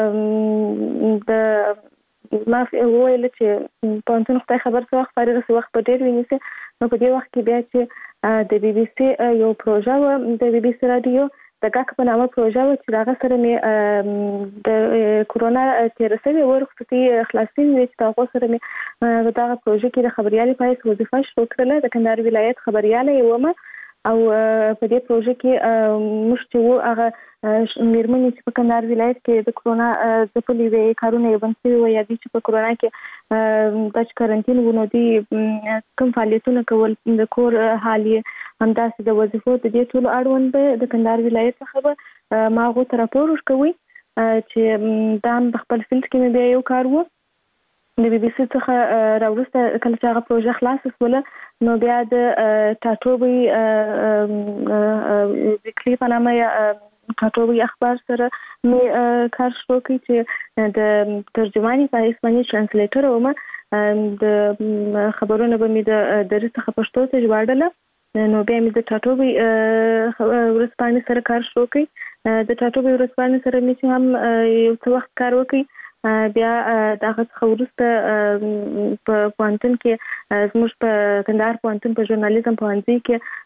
مې د ما ویل چې پوهنتون خدای خبر څه وخت فارغ څه وخت په ډېر ویني نو په دې وخت کې بیا چې د بي بي سي یو پروژه و د بي بي سي رادیو د ګاک په نامه پروژه و چې هغه سره مې د کرونا تیر سوي ورخصتي خلاصين چې تاسو سره مې دغه پروژه کې د خبريالي پایس وظیفه شروع کړله د کندهار ولایت خبرياله ومه او په دې پروژه کې موږ چې وو هغه میرمنې چې په کندهار ولایت کې د کورونا د پولیوي کارونه بند شوي و یا چې په کورونا کې د کارانتین ونو دي کوم فعالیتونه کول د کور حالي همداسې د وظیفو د دې ټول اړوند د کندهار ولایت څخه ما غو تر راپور ورکوي چې دا د خپل فیلډ کې بیا یو کار وو د بي بي سي څخه راوروسته کله چې هغه پروژه خلاص شوله نو بیا د ټاټوبي ویکلی په نامه ټاټوبي اخبار سره مې کار شروع کړ چې د ترجمانی په اسپانیایی ترانسلیټر ومه د خبرونه به مې د درس څخه پښتو ته ژباړله نو بیا مې د ټاټوبي ورځپاڼې سره کار شروع کړ د ټاټوبي ورځپاڼې سره مې هم یو څه وخت کار وکړ بیا دغه څخه وروسته په پوهنتون کې زموږ په کندهار پوهنتون په ژورنالیزم پوهنځي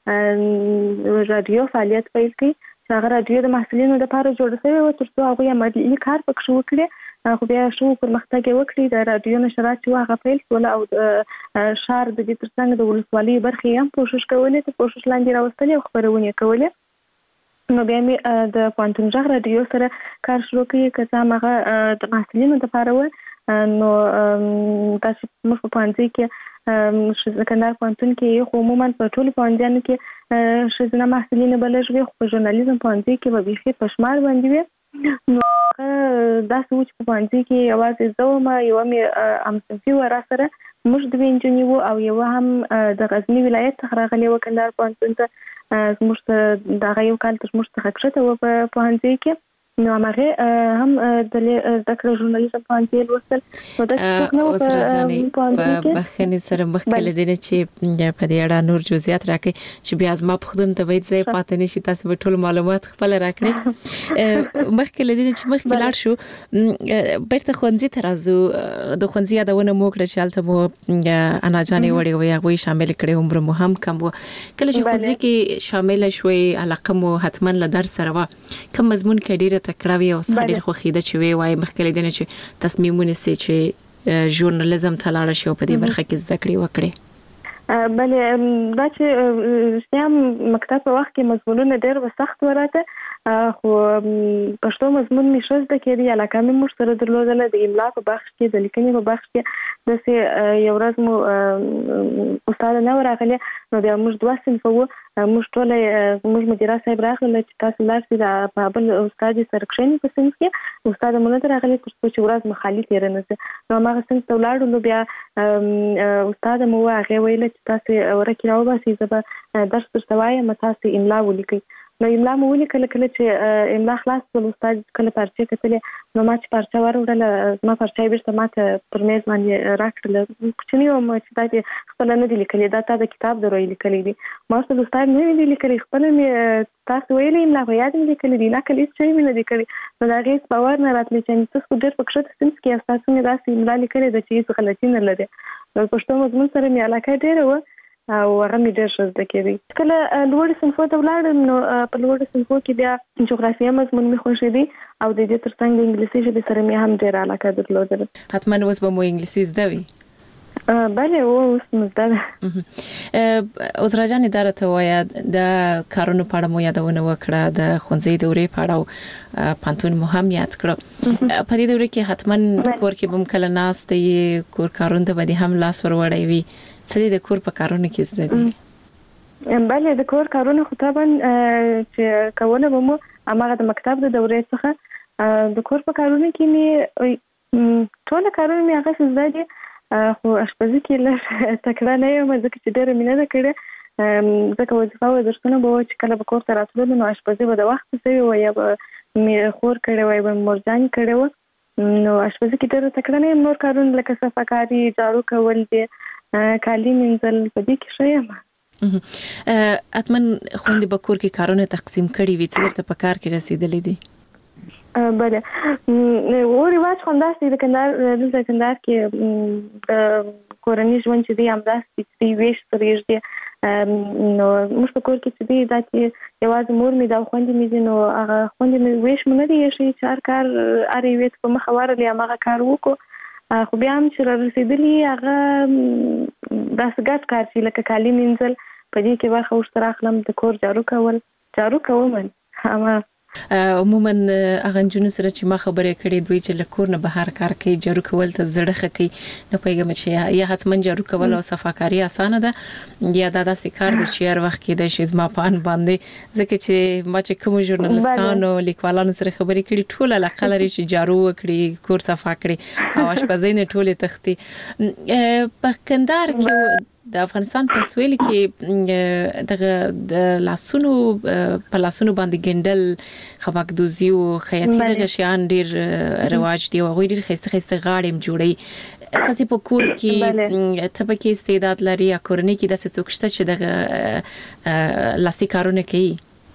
کې رادیو فعالیت پیل کړ چې هغه رادیو د محصلینو لپاره جوړ شوی و تر څو هغوی عملي کار پکې وکړي خو بیا شو پرمختګ یې وکړي د رادیو نشرات چې هغه پیل شول او شهر د دې ترڅنګ د ولسوالۍ برخې هم کوشش کولې ته کوشش لاندې راوستلې او خپرونې کولې نو بیا مې د پوهنتون غږ رادیو سره کار شروع کړی که څه هغه د محصلینو لپاره و نو تاسو موږ په پوهنځي کې کندهار پوهنتون کې خو عموما په ټولو پوهنځیانو کې ښځینه محصلین به لږ وي خو په ژورنالیزم پوهنځي کې به بیخي په شمار باندې وي نو داسې و چې په پوهنځي کې یوازې زه وم یوه مې همصنفي وه راسره موږ دوې نجونې وو او یوه هم د غزني ولایت څخه راغلې وه کندهار پوهنتون ته زموږ ته دغه یو کال تر موږ څخه کښته وه په پوهنځي کې نو هغې هم د زده کړې ژورنالیزم پوهنځي لوستل نو داسې څوک نه وو په پوهنځي کې بخښنې سره مخکې له دې نه چې په دې اړه نور جزئیات راکړئ چې بیا زما پوښتنو ته باید ځای پاتې نه شي تاسو به ټول معلومات خپل راکړئ مخکې له دې نه چې مخکې لاړ شو بیرته ښوونځي ته راځو د ښوونځي یادونه مو وکړه چې هلته مو انا جانې وړې وې هغوی شامل کړې عمر مو هم کم و کله چې ښوونځي کې شامل شوې علاقه مو حتما له درس سره وه کوم مضمون کې ډېره تکړه وي او ډېر خوښیده چې وي وایي مخکې له دې نه چې تصمیم ونیسئ چې ژورنالیزم ته لاړه شئ او په دې برخه کې زده کړې وکړئ بلې دا چې رښتیا مکتب په وخت کې مضمونونه ډېر سخت وراته خو پښتو مضمون مې ښه زده کېدی علاقه مې موږ سره درلودله د املا په بخش کې د لیکنې په بخش کې داسې یو ورځ مو استاد نه ورغلی نو بیا موږ دوه صنفه وو موږ ټوله زموږ مدیره صاحب راغله چې تاسو لاړ شئ د بل استاد سره کښېنئ په صنف کې استاد مو نه راغلی تر څو چې ورځ مو خالي تېره نه شي نو هماغه صنف ته ولاړو نو بیا استاد مو هغې ویله چې تاسې ورکې راوباسئ زه به درس درته وایم تاسې املا ولیکئ نو املا مو ولیکله کله چې املا خلاص شول استاد کله پارچې کتلې نو ما چې پارچه وروړله زما پارچه یې بېرته ماته پر میز باندې راکړله کوچني وم چې دا چې خپله نه دي لیکلي دا تا د کتاب درو یې لیکلی دي ما ورته استاد نه دي لیکلي خپله مې تاسو ویلې املا په یاد مې لیکلي دي نقل هېڅ شی مې نه دي کړی نو د هغې باور نه راتلی چې تاسو خو ډېر په کښته صنف کې یاست تاسو مې داسې املا لیکلې ده چې هېڅ غلطي نه لري نو پښتو مضمون سره مې علاقه ډېره وه او هغه مې ډېر ښه زده کېدی کله لوړو صنفو ته ولاړم نو په لوړو صنفو کې بیا جغرافیه مضمون مې خوښېدی او د دې ترڅنګ د انګلیسي ژبې سره مې هم ډېره علاقه درلودله حتما اوس به مو انګلیسي زده وي بله اوس مو زده ده عذرا جانې دا راته ووایه د کارونو په اړه مو یادونه وکړه د ښوونځي دورې په اړه او پوهنتون مو هم یاد کړه په دې دوره کې حتما کور کې به هم کله ناسته یې کور کارونو ته به دې هم لاس ور وړی وي څه د کور په کارونو کې زده دي بله د کور کارونه خو طبعا چې کوله به مو هماغه د مکتب د دورې څخه د کور په کارونو کې مې ټوله کارونه مې هغسې زده دي خو اشپزي کې لږ تکړه نه یم ځکه چې ډېره مې نه ده کړې ځکه وظیفه او درسونه به وه چې کله به کور ته راتللو نو اشپزي به د وخته شوې وه یا به مې خور کړې وه یا به مې مورجانې کړې وه نو اشپزي کې ډېره تکړه نه یم نور کارونه لکه صفاکاري جارو کول دي کالي مینځل په دې کې ښه یم حتما خویندې به کور کې کارونه تقسیم کړي وي څه درته په کار کې رسېدلی دي بله و رواج خو همداسې د کندهار دلته کندهار کې د کورني ژوند چې دی همداسې چې ویش سره یږدي نو موږ په کور کې چې دی دا چې یوازې مور مې دا خویندې مې دي نو هغه خویندې مې ویش مو نه دی ایښی چې هر کار هر یوې ته په مخه ورغلې هماغه کار وکړو خو بیا هم چې را رسېدلي هغه داسې ګډ کار چې لکه کالي مینځل په دې کې برخه ورسره اخلم د کور جارو کوم هم عموما هغه جنونو سره چې ما خبرې کړې دوی چې لکور نه بهر کار کوي جارو کول ته زړه خکې نه پیغام چې یا حتمن جارو کول او صفاکاری اسانه ده یا دا داسې کار د شهر وخت کې د شیزما پان باندې ځکه چې ما چې کوم ژورنالستانو لیکوالانو سره خبرې کړې ټول علاقه لري چې جارو وکړي کور صفا کړي او اشپزین ټول تختی په کندهار کې د افغانستان په سویل کې د لاسونو په لاسونو باندې ګندل خمکدوزي او خیاطي دغه شیان ډیر رواج دی او غوړي ډیر خسته غاړم جوړي اساسي په کور کې ته په کې استعداد لري یا کورنۍ کې د څه څوکشته چې دغه لاسي کارونه کوي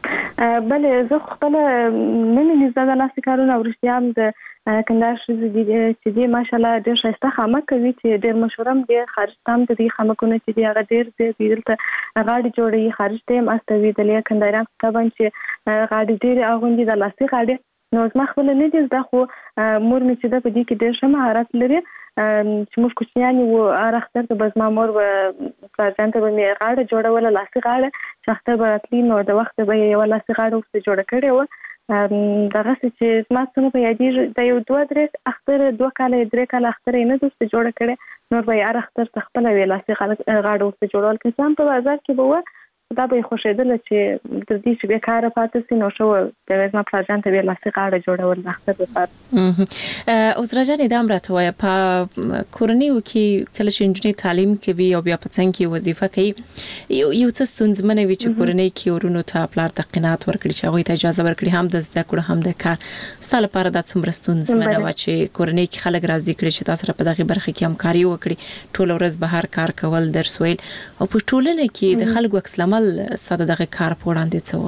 بلې زه خپل نن زده لاسي کارونه ورشتيام د کندهار چې دی ماشالله ډېر ښایسته خامه کوي چې ډېر مشهورم دی خارج تام د دې خامکونه چې دی هغه ډېر دی دلته غاړي جوړي خارج ته ماستوي د لیا کندهاريان طبعا چې غاړي ډېر اغوندي د لاسي غاړي نو زما خپل نه دي زده خو مور می چې د په دې کې ډېر ښه مهارت لري چې موږ کوچنیان یو راختر ته بس ما مور پرځان ته به غاړه جوړوله لاسي غاړه چې اختر به راتلی نو د وخت به یو لاسي غاړه وسته جوړه کړې و دغه چې زما څنګه په یادې د یو 2-3 اختر 2 کال 3 کال اختر نه دوست جوړ کړي نو به یې اختر تخپل ویلاسي غاړه وسته جوړول کې سم په بازار کې به دا به خوشیدل چې د دې چې بیکاره پاتې سي نو شو د وزما پلاجان ته ویلاسي غاړه جوړول اختر لپاره اوس راځي د امرته وای په کورنیو کې کله چې انجنیر تعلیم کوي او بیا په څنګه کې وظیفه کوي یو څه ستونزمنه وي چې کورنۍ کې ورونو ته پلار تقینات ورکړي چې هغه ته اجازه ورکړي هم د زده کړو هم د کار ستاسو لپاره د څومره ستونزمنه و چې کورنۍ کې خلک راضي کړي چې تاسو په دغه برخه کې همکاري وکړي ټول ورځ بهر کار کول درس ویل او په ټولنه کې د خلکو عکس ساده دغه کار په وړاندې څه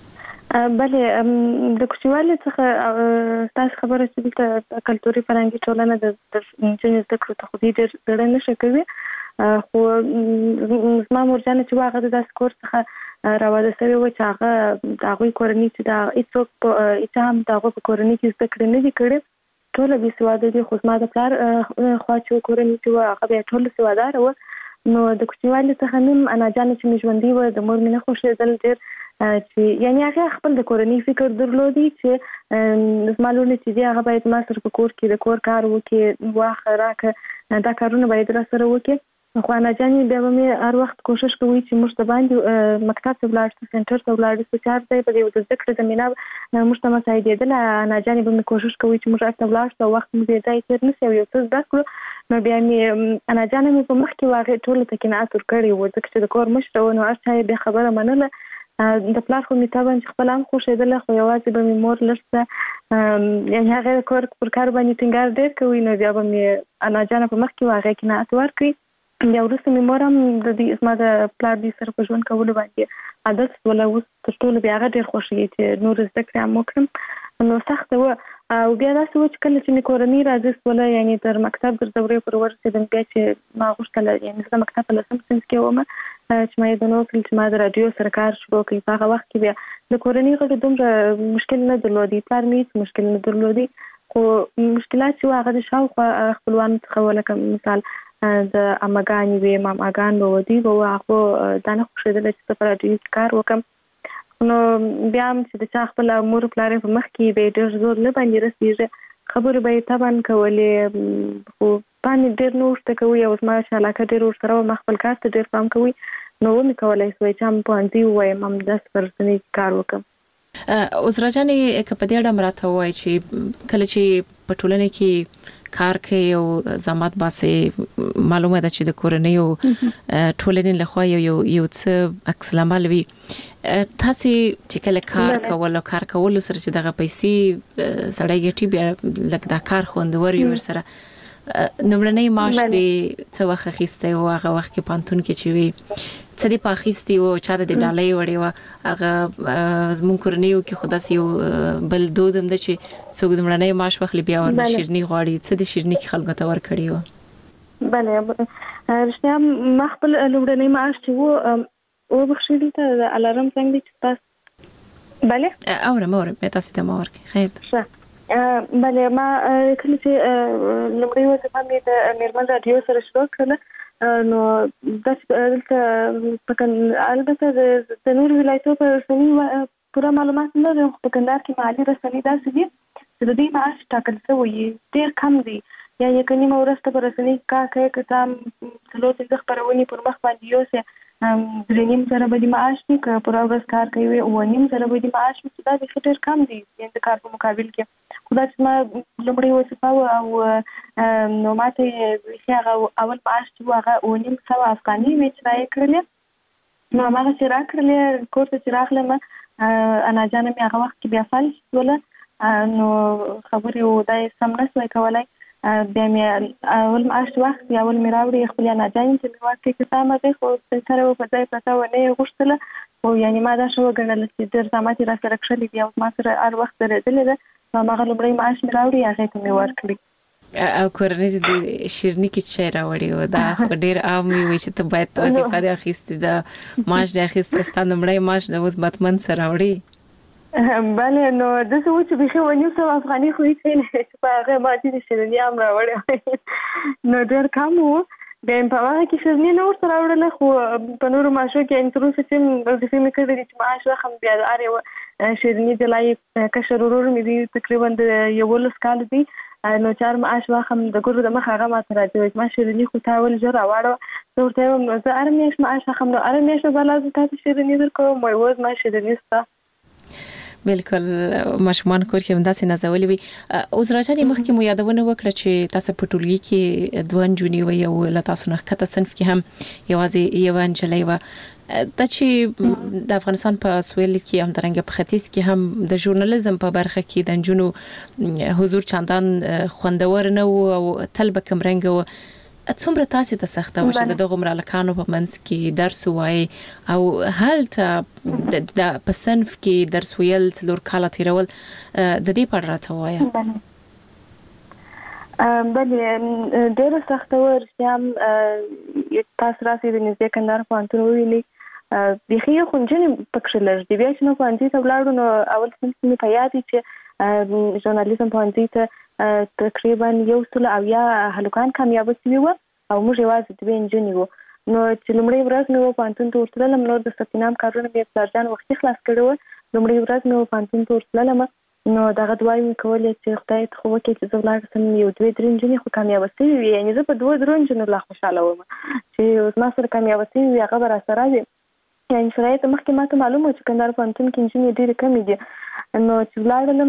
و بلې د کوچوالي څخه تاسو خبره چې د کلتوري فرهنګي ټولنه د انجنیر زده ته خو دې ډېر نشه کوي خو زما مورجانه چې واغه د کور څخه راوړل شوی و چې هغه کورنۍ چې دا هیڅ هم دغه په کورنۍ کې زده کړې نه دي کړې ټول به سواده دي خو زما د پلار خو چې کورنۍ چې هغه به ټول سوادار و نو د کوچنیوالي څخه نیم انا جان چې مجوندي و د مور مینه خوشیدل ډېر چې یعنی هغه خپل د کورنۍ فکر درلودي چې زمالونه چې دی هغه باید ما سره په کور کې د کور کار وکړي واخه راکه دا کارونه باید را سره وکړي خو انا جان بیا مې هر وخت کوشش کوي چې موږ ته باندې مکتب ته ولاړ سنټر ته ولاړ چې چار ته په دې د ذکر زمينه موږ ته مساعدېدل انا جان به کوشش کوي چې موږ ته ولاړ شو وخت مې ځای تر نشي یو څه زده کړو نو بیا مې انا جان مې په مخ کې واغې ټول ته کې ناتور کړی و ځکه چې د کور مشر و نو ارچای به خبره منله د پلار خو می تابان چې خپل هم خوشیدل خو یوازې به مې مور لسته یعنی هغه کور پر کار باندې ټینګار ډېر کوي نو بیا به مې انا جان په مخ کې واغې کې ناتور کړی بیا وروسته مې مور هم د دې اسما د پلار دې سره په ژوند کولو باندې عادت ولا اوس تر ټولو بیا هغه ډېر خوشي چې نور زده کړم وکړم نو سخت و او بیا دا څه چې کله چې کورنۍ راځي ولا یعنی تر مکتب در دورې پر ورسېدم بیا چې ما غوښتل یعنی زه مکتب په لسم صنف کې وم چې ما یې د نو چې ما د رادیو سرکار شروع کړی په هغه وخت کې بیا د کورنۍ غړي دومره مشکل نه درلودي پلار مې مشکل نه درلودي خو مشکلات چې هغه د شاوخوا خپلوان څخه ولکه مثال د اماګانی وی ماماګان ودی وو هغه دا نه خوشیدل چې په رادیو کار وکم نو بیا چې د چا خپل امور پلار په مخ کې به ډېر زور نه باندې رسېږي خبرې به تابان کولې خو باندې ډېر نور څه کوي او ما شالاکه ډېر ور سره ما خپل کار ته ډېر پام کوي نو مې کولای شو چې هم په اندي وایم هم 10% کار وکم اوس راځنې کپه دې اړه مراته وای چې کله چې په ټولنه کې کار کوي او زحمت باسي معلومه ده چې د کورنۍ او ټولنې له خوا یو څه عکس العمل وي تاسو چې کله کار کول سره چې دغه پیسې سړی ګټي بیا لکه دا کار خوندور یو سره نمرنۍ معاش دې څه وخت اخیسته او هغه وخت کې پانتون کې چې وي څه دې پاخیستي او چاته دې ډالۍ وړي و هغه زمون کورنیو کې خداس یو بل دودم د چې څوک نمرنۍ معاش واخلي بیا ورنه شیرني غواړي څه دې شیرني کې خلکو ته ور کړی و بله رښتیا ما خپل نمرنۍ معاش چې و بخښل ته د الارم څنګه چې تاسو بله اورم تاسو ته ما ورکړي خیر بله ما کله چې لمړی وځم مې د میرمن رادیو سره شروع کړل نو دلته البته د نور ولایتو په رسنۍ پوره معلومات نه لرم، خو په کندهار کې محلي رسنۍ داسې دي چې د دې معاش ټاکل شوی ډېر کم دی. یا یو نیمه ورځ ته په رسنۍ کار کوي که څه 4 خپرونې پر مخ باندې یوسې 3.5 سره به د معاش وي، که پوره ورځ کار کوي 9.5 سره به د معاش وي، چې دا ډېر کم دی د کار په مقابل کې. خو دا چې ما لومړی وظیفه وه او نو ماته یې هغه اول معاش چې و هغه 9.5 افغانۍ وې چې رایې کړلې. نو هماغه چې راکړلې کور ته چې راغلم انا جانه مې هغه وخت کې بیا فلج شوله، نو خبرې دا یې سم نه شوی کولی. بیا مې اول معاش وخت یا اول مې راوړي خپلې انا جانې چې مې ورکړې که سمه دی، خو سره و په ځای پرته ونه یې غوښتله. خو یعنې ما دا ښه وګڼله چې ډېر زحمت یې راسره کښلي دي او ما سره هر وخت درېدلې ده، نو هماغه لومړی معاش مې راوړي هغې ته مې ورکړي. او کورنۍ د شیرني کې څه راوړي و دا ډېر عام وي چې ته باید وظیفه د اخیستې د معاش د اخیستې ستا لومړی معاش د اوس بتمن سره راوړي. بله نو داسې و چې بیخي 9.5 افغانۍ خو هېڅ نه چې په هغې ما چې د شیرني هم راوړی نو ډېر کم و. بیا په هغه کې شیرني نه ورته راوړله، خو په نورو معاشو کې تر اوسه چې وظیفې مې کړې دي چې معاش رقم بیا د هر یو شیرني جلای کشر ورور مې دی تقریبا د 11 کال دی، نو چار معاش واخم د ګورو د مخ هغه ماته راځي ما شیرني خو تا ول جوړ راوړو زه ورته وایم نو زه هر میاشت معاش واخم، نو هر میاشت به لازم تاسو شیرني درکوم وای وز ما شیرني ستا بالکل. ماشومان کور کې همداسې نازولې وي. اوس راځي مخکې مو یادونه وکړه چې تاسو په ټولګي کې دوه نجونې وي او له تاسو نه کته صنف کې هم یوازې یو انجلۍ و. دا چې د افغانستان په سویل کې هم درنګ په ختیځ کې هم د ژورنالیزم په برخه کې د نجونو حضور چندان خوندور نه او تل به کم رنګ و. څومره تاسو ته سخته و چې دغه مرالکانو په منځ کې درس وای او هلته د پسنف کې درس ویل څلور کاله تیرول د دې په اړه راته وایي. بله ډېر سخته و رښتیا تاسو راسئ د نږدې کندهار پوهنتون وویلي بیخي خو نجونې پکښې لږ دي. بیا چې موږ پوهنځي ته ولاړو نو اول صنف مې په یاد چې ژورنالیزم پوهنځي ته تقریبا 100 هلکان کامیابه شوي وو او موږ یوازې 2 نجونې وو. نو چې لومړۍ ورځ مې پوهنتون ته ورتللم نو د ثبت نام کارونه مې پلارجان وختي خلاص کړي وو. لومړۍ ورځ مې پوهنتون ته ورتللم نو دغه دعاوې مې کولې چې خدای ته خو وکړي چې زه ولاړ شم 2-3 نجونې خو کامیابه شوي وي، یعنې زه په 2 نجونو لا خوشحاله وم چې زما سره کامیابه شوي وي هغه به راسره وي. یعنې شرایط مخکې ماته معلومه و چې کندهار پوهنتون کې نجونې ډېرې کمې دي. نو چې ولاړلم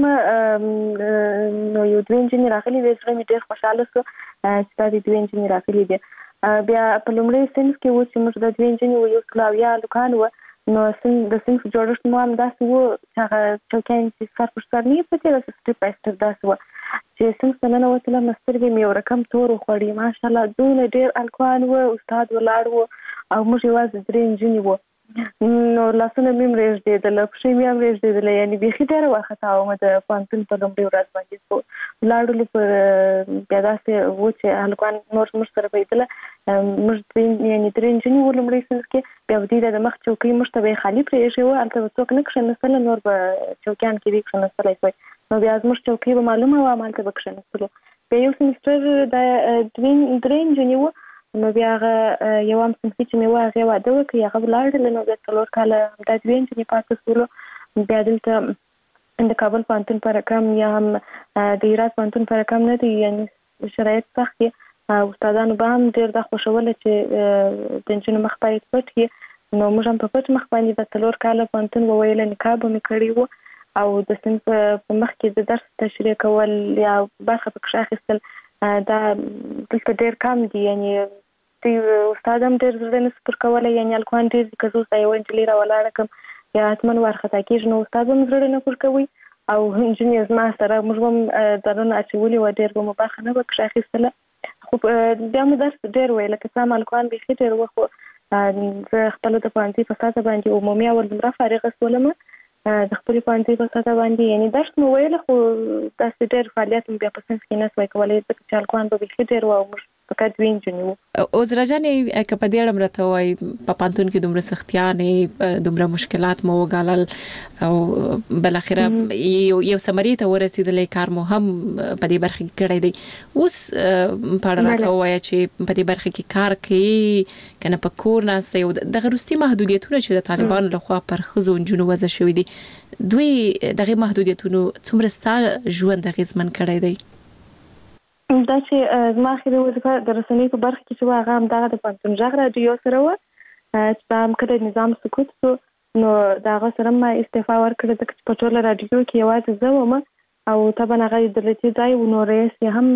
نو 2 نجونې راغلي وې، زړه مې ډېر خوشحاله شو چې دا 2 نجونې راغلي دي. بیا په لومړي صنف کې و چې موږ د 2 نجونې وو 100 هلکان وو. نو د صنف جوړښت مو هم داسې و چې هغه چوکیان چې سر پر سر نه پټې داسې سټپ بای سټپ داسې وه چې صنف ته ننوتلم سترګې مې یو رقم تور وخوړې. ماشاءالله دونه ډېر هلکان وو، استاد ولاړ و او موږ یوازې 3 نجونې وو. نو لاسونه مې هم رېږدېدله، پښې مې هم رېږدېدله، یعنې بیخي ډېره وارخطا وم د پوهنتون په لومړۍ ورځ باندې. ولاړلو په بیا داسې و چې هلکان نور موږ سره پیدله موږ یعنې 3 نجونې وو لومړۍ صنف کې. بیا دوی د مخ چوکۍ موږ ته به یې خالي پرېښې وه، هلته به څوک نه کښېنستله، نور به چوکیان کې دي کښېنستلی شوی. نو بیا زموږ چوکۍ به معلومه وه همالته به کښېنستلو. بیا یو سمستر د 3 نجونې وو. نو بیا هغه یوم صنفي چې مې وه هغې واده وکړي هغه ولاړله. نو بیا 4 کاله همدا 2 نجونې پاتې شولو. بیا دلته د کابل پوهنتون په رقم یا هم د هرات پوهنتون په رقم نه دی، یعنې شرایط سخت دي. استادانو به هم ډېر دا خوښوله چې د نجونو مخ باید پټ وي. نو موږ هم په پټ مخ باندې د 4 کاله پوهنتون وویله نقاب به مې کړی و او د صنف په مخ کې د درس تشریح کول یا برخه پکښې اخیستل دا دلته ډېر کم دي. یعنې استاد هم ډېر زړه نه سپر کولی، یعنې هلکان ډېر دي که زه اوس یوه نجلۍ راولاړه کړم یا حتما وارخطا کېږي نو استاد هم زړه نه پر کوي او نجونې زما سره موږ به هم ځانونه اچولي وه، ډېر به مو برخه نه به کښې اخیستله. خو بیا مو درس ډېر ویل که څه هم هلکان بیخي ډېر وه، خو زه خپله د پوهنځي په سطحه باندې عمومي اول دومره فارغه شولم د خپلې پوهنځي په سطحه باندې، یعنې درس مو ویله خو داسې ډېر فعالیت مو بیا په صنف کې نه شوی کولی ځکه چې هلکان به بیخي ډېر وه او موږ فقط وینځنی او زراجانې کپه دې اړه مرته وای په پانتون کې دومره سختیانې دومره مشکلات مو وګالل او بل اخره یو سمری ته ورسېدلې کار مو هم په دې برخه کې کړی دی اوس په اړه راته وای چې په دې برخه کې کار کوي کنه په کور نه سي د غروستي محدودیتونه چې د طالبان لخوا پر خزو جنو وځ شوې دي دوی دغه محدودیتونو څومره ستاسو ژوند غیزمن کړی دی دا چې ما خېده وظیفه د رسنۍ په برخه کې چې هغه هم دغه د پانتون ژغ رادیو سره و چې دا هم کړه نظام سکوت سو نو داغه سره ما استعفا ورکړه د پټول رادیو کې یوازې زه وم او طبعا هغه د لتی ځای و نو رئیس هم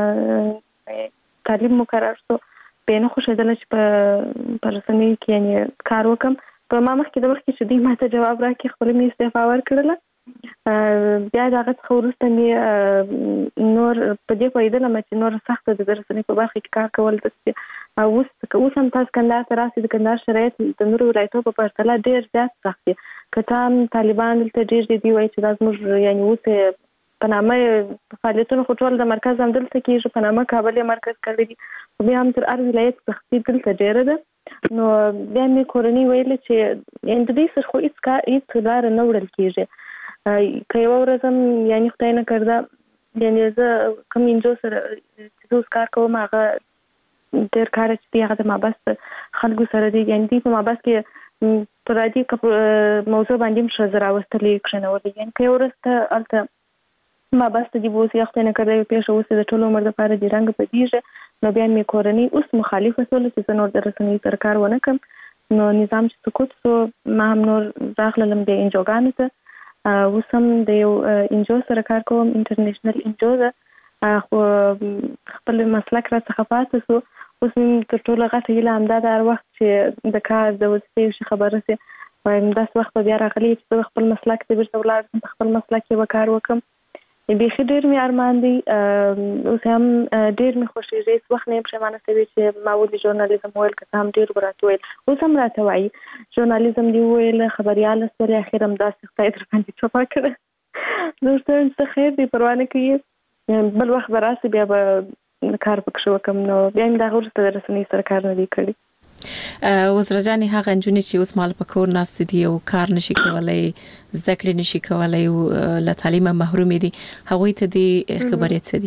تعلیم مقرر سو به نه خوشاله چې په رسنۍ کې یعنی کار وکم په ما مخکې د وخت چې دوی ماته جواب راکړي خپل می استعفا ورکړله بیا دغه خورسته می نور په دې فائدې لمه چې نور سخت د رسنۍ په برخه کې کار کول د اوس هم تاسو کندهار ته راسي د کندهار شرایط د نورو ولایتونو په پرتله ډیر زیات سخت دي کته طالبان دلته ډیر دي وایي چې دا زموږ یعنی اوس په نامه فعالیتونو خټول د مرکز هم دلته کېږي په نامه کابل مرکز کړی دي بیا هم تر هر ولایت سختي دلته ډیر ده نو بیا می کورنۍ ویل چې ان دې سر خو هیڅ لار نه وړل کېږي که یو ورځم یعنی خدای نه کړدا یعنی زه کوم انجو سره چې کار کوم هغه ډېر کار چې هغه د مابس خلکو سره دی یعنی په مابس کې پر دې کې موضوع باندې مشه زرا واستلې کښنولې یعنی که یو ورځ الته مابس ته دی بوس یو خدای نه کړدا پیښه وسه د ټولو عمر لپاره دی رنګ پدیږي نو بیا می کورنۍ اوس مخالفه سول چې نور د رسنۍ سرکار ونه کم نو نظام چې سکوت سو ما هم نور داخلم د انجوګانو ته وسم د یو انجو سره کار کوم انټرنیشنل انجو ده خو خپل مسلک را څخه پاتې سو اوس تر ټولو غټه هیله همدا د هر وخت چې د کار د وظیفې خبره سي وایم داس وخت بیا راغلی چې خپل مسلک ته ورته ولاړ خپل مسلک کې وکړ وکم به ډېر مې ارمان دي اوس هم ډېر مې خوشحالي وخت نه پښمانه سوي چې ما ولې ژورنالیزم ویل که هم ډېر ورته ویل اوس هم راته وایي ژورنالیزم دی ویل خبريال سره اخر هم داسې خدای در باندې چوپا کړه نو څه خیر دی پروا نه کوي بل وخت براسي بیا به کار پکښ وکم نو بیا دا ورسته د رسنۍ سره کار نه دی کړی وزرجانې هغه انجونې چې اوس مال په کور ناست دي او کار نشي کولای زده کړې نشي کولای او له تعلیم محروم دي هغه ته دي خبرې څه دي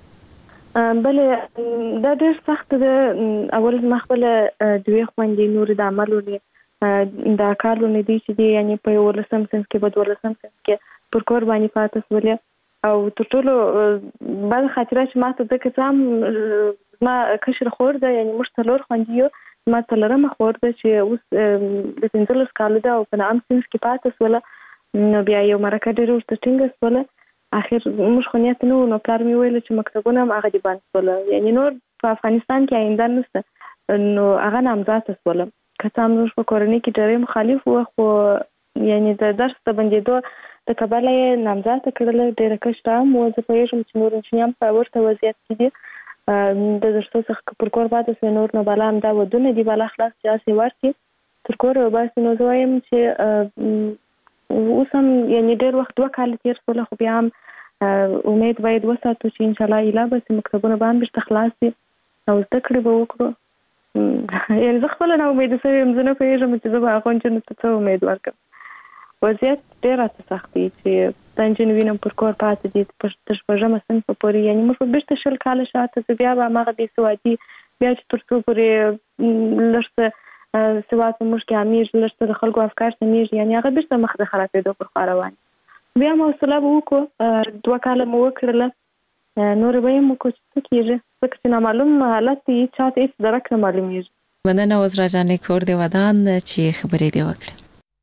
بلې دا ډېر سخت ده اول مخبل دوی خوندې نور د عملونه دا کارونه دي چې دي یعنی په ولسم سنس کې بدولسم سنس کې پر کور باندې پاتې ولې او ټولو بل خاطره چې ما ته د کسام ما کشر خور ده یعنی مشتلور خوندې ما تلرم خور ده چې اوس د پنځلس کال ده او په نام سنس کې پاتې ولا نو بیا یو مرکه ډېر ورته ټینګ ولا اخر موږ خو نیت نو کار می ویل چې مکتبونه هغه دی باندې ولا یعنی نور په افغانستان کې آینده نشته نو هغه نامزاد ولا کته موږ په کورنۍ کې ډېر مخالف وو خو یعنی د درس ته باندې د کابل نامزاد کړل ډېر کښته مو زه په یوه چې نور انجنیرم په ورته وضعیت کې دي د درسو څخه پر کور پاتې نور نو بلام دا ودونه دی بل اخلاص سیاسي ورتي تر کور بس نو زوایم چې اوسم یعنی ډېر وخت وکاله تیر سول خو بیا هم امید باید وساتو چې ان شاء الله اله بس مکتبونه باندې خلاص دي او زده کړې به وکړو یعنی زه خپل نه امید سوم زنه پیژم چې زه به هغه چې څه امید ورکړم وضعیت ډېر سخت دی چې تنجن وینم پر کور پاتې دي په شپږمه صنف پورې یعنی موږ بیرته شل کال شاته بیا به هغه د سوادي بیا چې تر څو پورې لږ سواد موږ کې امیر لږ د خلکو افکار سمېږي یعنی هغه بیرته مخ د خرابېدو پر روان بیا مو حوصله وکړو 2 کال مو وکړله نور به مو کوڅ کېږي ځکه چې نامعلوم حالت دی چې هیڅ درک نه معلومیږي مننه وزرجانې کور دی ودان چې خبرې دی وکړه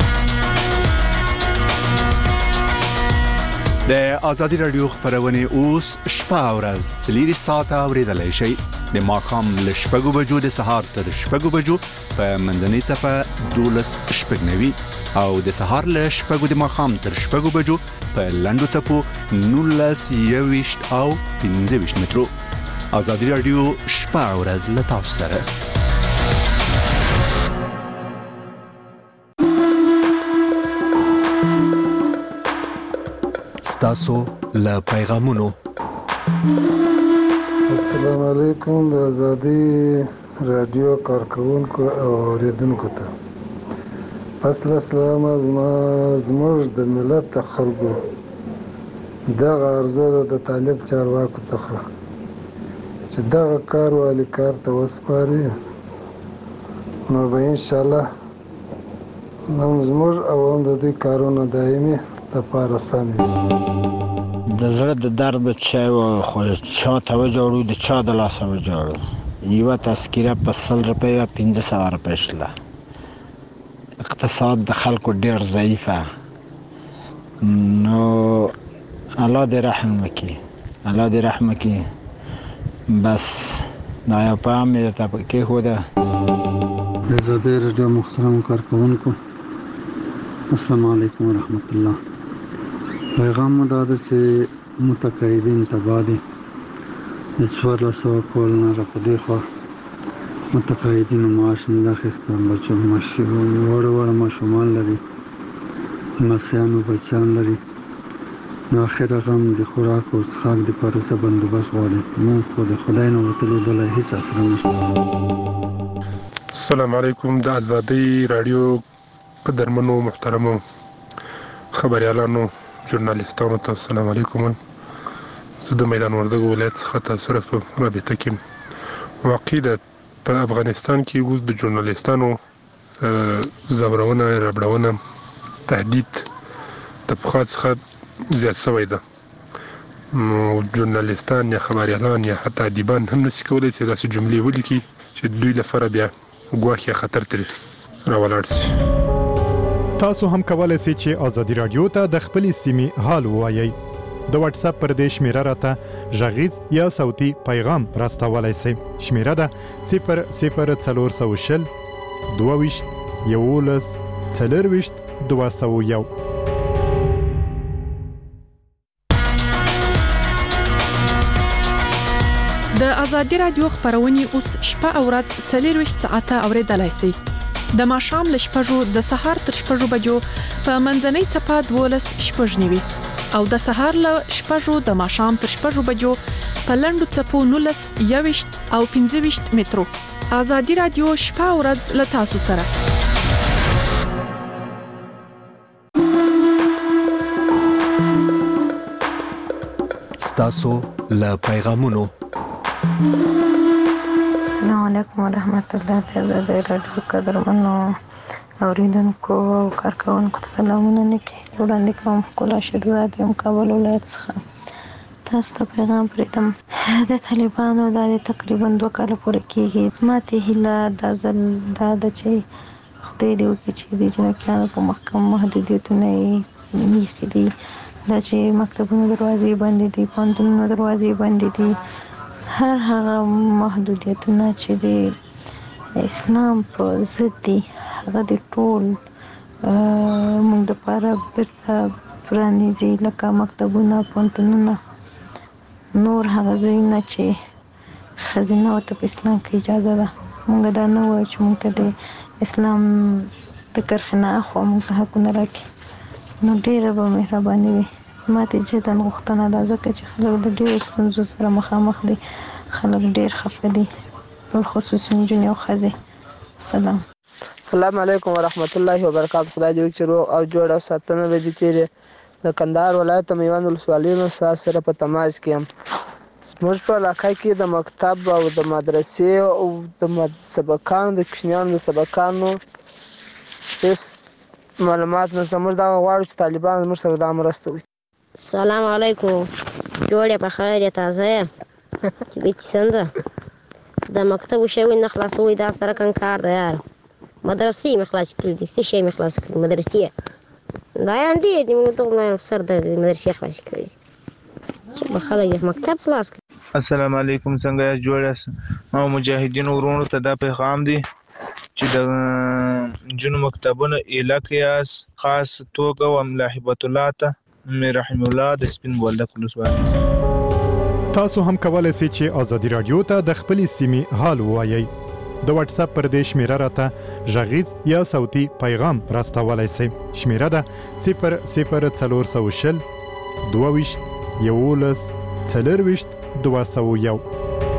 د آزادی رادیو خبرونه اوس شپه او ورځ 3 ساعته اوریدلای شئ د ماخام له شپږو بجو د سهار تر شپږو بجو په منځنۍ صفه 12 شپږنوي او د سهار له شپږو د ماخام تر شپږو بجو په لندو صفو 19 او 15 مترو آزادی رادیو شپه او ورځ له تاسو سره تاسو له پیغامونو السلام علیکم د ازادي رادیو کارکونکو او اوریدونکو ته اصل سلام زموږ د ملت د خلکو دغه ارزو د طالب چارواکو څخه چې دغه کار والی کار ته وسپاري نو به ان شاء الله زموږ او هم د دې کارونه دایمي لپاره سم د زړه د درد چای و خو چا ته وجوړو د چا د لاسه وجوړو یوه تذکره په 100 روپۍ یا 1500 روپۍ شله اقتصاد د خلکو ډېر ضعیفه نو الله دې رحم وکړي الله دې رحم وکړي بس دا یو پیغام مې درته کېښوده د ازادي راډیو محترم کارکوونکو السلام علیکم ورحمت الله پیغام مو دا ده چې متقاعدین تباه دي د 1400 کال نه را په دې خوا متقاعدینو معاش نه ده اخیسته بچو وړه ماشومان لري لمسیانو بچیان لري نو آخر غم د خوراک او څښاک دپاره څه بندوبست غواړي مونږ خو د خدای نه وتلي بله هېڅ اسره نشته السلام علیکم د ازادي راډیو قدرمنو محترمو خبریالانو ژورنالیستانو ته السلام علیکم زه د میدان وردګو ولایت څخه تاسو سره په رابطه کې واقع ده په افغانستان کې اوس د ژورنالیستانو ځورونه ربړونه تهدید د پخوا څخه زیات شوی ده نو ژورنالیستان یا خبریالان یا حتی ادیبان هم نشي کولی چې داسې جملې ولیکي چې دوی لپاره بیا ګواښ یا خطر ترې راولاړ شي تاسو هم کولای شئ چې ازادي رادیو ته د خپل سیمې حال ووایي د واتس اپ پر دې شمیره راته ژغیز یا صوتي پیغام راستولای شئ شمیره ده 00420 22 11 40 201 د ازادي رادیو خبرونه اوس شپه او ورځ 24 ساعته اوریدلای شئ د ماښام ل شپږو د سهار تر شپږو بجو په منځنۍ څپه 12:09 او د سهار ل شپږو د ماښام تر شپږو بجو په لنډو څپو 19 او 15 مترو ازادي رادیو شپه او ورځ ل تاسو سره ستاسو ل پیغامونو السلام علیکم ورحمت الله تعالی رادیو قدرمنو اوریدونکو او کارکونکو ته سلامونه نکي وړاندې کوم کولا شهزاد یم کابل ولایت څخه تاسو ته پیغام پرېږدم د طالبانو د تقریبا 2 کال پورې کېږي زما ته هیله دا ځل دا ده چې خدای دې وکړي چې د جنکیانو په محکم محدودیتونه یې میخي دي دا چې مکتبونو دروازې بندې دي پوهنتونونو دروازې بندې دي هر هغه محدودیتونه چې د اسلام په ضد دي هغه د ټول موږ دپاره بیرته پرانیزي لکه مکتبونه پوهنتونونه نور هغه ځایونه چې ښځینه ورته په اسلام کې اجازه ده موږ دا نه وایو چې موږ ته د اسلام د کرښې نه اخوا موږ ته حقونه راکړي نو ډېره به مهرباني وي زما ته جدا غوښتنه ده ځکه چې خلک د ډېرو ستونزو سره مخامخ دي خلک ډېر خفه دي بالخصوص نجونې او ښځې السلام علیکم ورحمت الله وبرکاته خدای دې وکړي چې روغ او جوړ او ساتنه به دې تېرې د کندهار ولایت د میوند ولسوالۍ نه ستاسو سره په تماس کې یم زموږ په علاقه کې د مکتب او د مدرسې او د سبقانو د کوچنیانو د سبقانو هېڅ معلومات نشته موږ دغه غواړو چې طالبان زموږ سره دا مرسته وکړي السلام علیکم جوړې په خیر یې تازه یم چې بیتي څنګه د مکتب شوی نه خلاصوي دا سره کوم کار دی یار مدرسې مې خلاص کړي دي څه شی مې خلاص کړي مدرسې دا یې ډېر دي موږ ته سر د مدرسې خلاص کړي چې به خلک یې مکتب خلاص کړي السلام علیکم څنګه یاست جوړ یاست او مجاهدینو ورونو ته دا پیغام دی چې د جنو مکتبونه علاقه یاست خاص توګه او ملاحبت الله ته مې رحم الله د سپین بولدک ولسوالۍ تاسو هم کولای شئ چې ازادي رادیو ته د خپل سیمې حال ووایي د واتس اپ پر دې شمیره راته ژغیز یا صوتي پیغام راستولای شئ شمیره ده 00420 22 11 40 201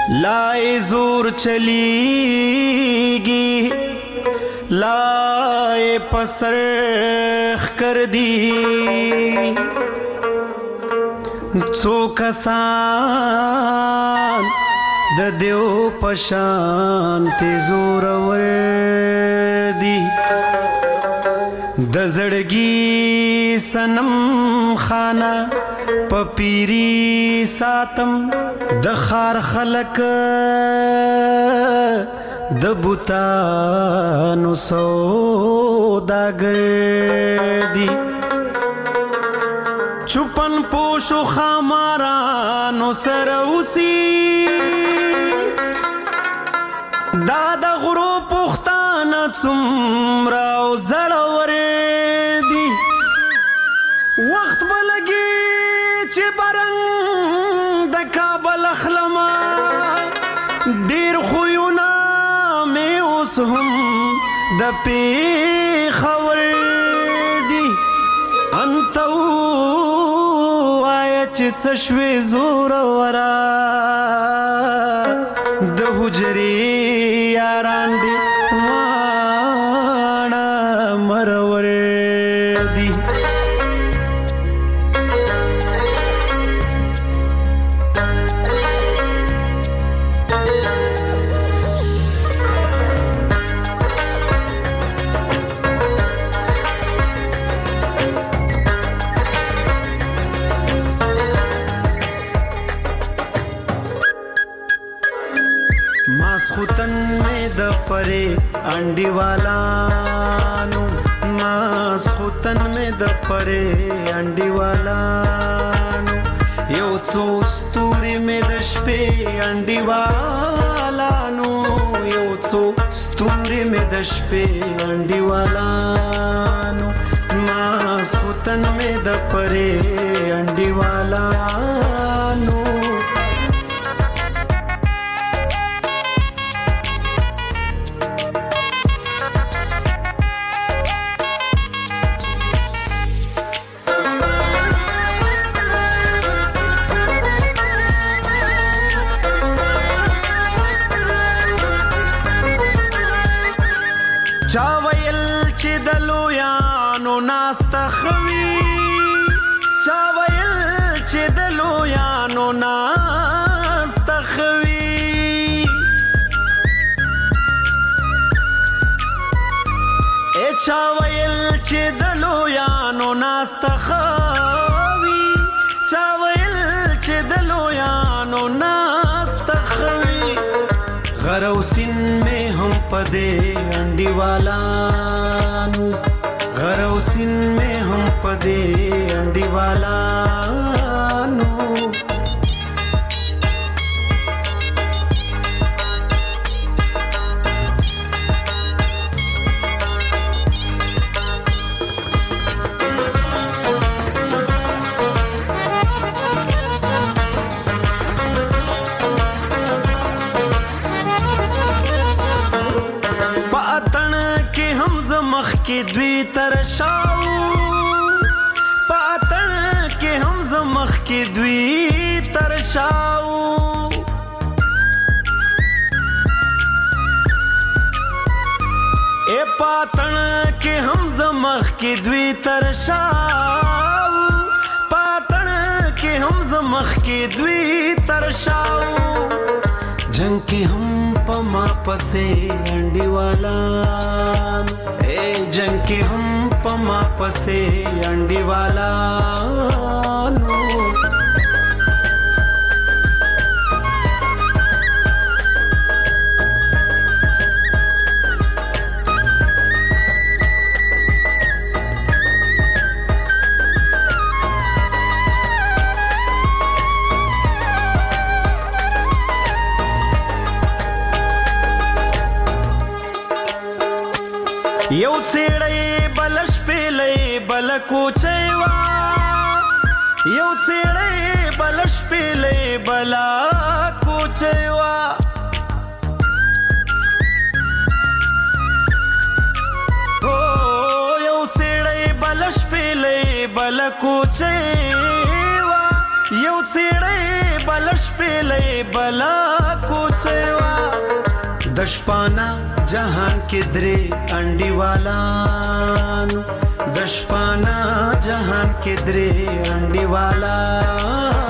لائے زور چلیگی لائے پسرخ کر دی څو کسان د دیو پشان تی زور ور دی د زړګي سنم خانه پپیری ساتم د خار خلق د بوتانو سوداګر دی چوپن پوشو خامارانو سره اوسي دا د غرو پختانه څومره او زړور دي وخت به لګي چې برنګ د کابل اخلمه ډېر خویونه مې اوس هم د پېښور دي انته ووایه چې څه شوې زوروره د حجرې یاران دي واړه مرور دي پرے انڈی والانو ماس خوتن میں د پرے انڈی والانو یو څو ستوري میں د شپې انڈی والانو یو څو ستوري میں د شپې انڈی والانو ماس خوتن میں د پرے انڈی والانو چا ویل چې د لویانو ناسته خوي چا ویل چې د لویانو ناسته خوي چا ویل چې د لویانو ناسته خوي چا ویل چې د لویانو ناسته خوي غروسین میں ہم پدے انڈی والانو غروسین میں ہم پدے انڈی والانو کې دوی ترشاو پاتن کې هم زمخ کې دوی ترشاو اے پاتن کې هم زمخ کې دوی ترشاو پاتن کې هم زمخ کې دوی ترشاو جنگ کې هم پما پسې انډي والا جنگ के हम पमा पसे अंडी वाला नो یو څېړې بلش پیلې بل کوچېوا یو څېړې بلش پیلې بل کوچېوا او یو څېړې بلش پیلې بل کوچېوا یو څېړې بلش پیلې بل کوڅه د شپانا جهان کې درې انډیوالان د شپانا جهان کې درې انډیوالان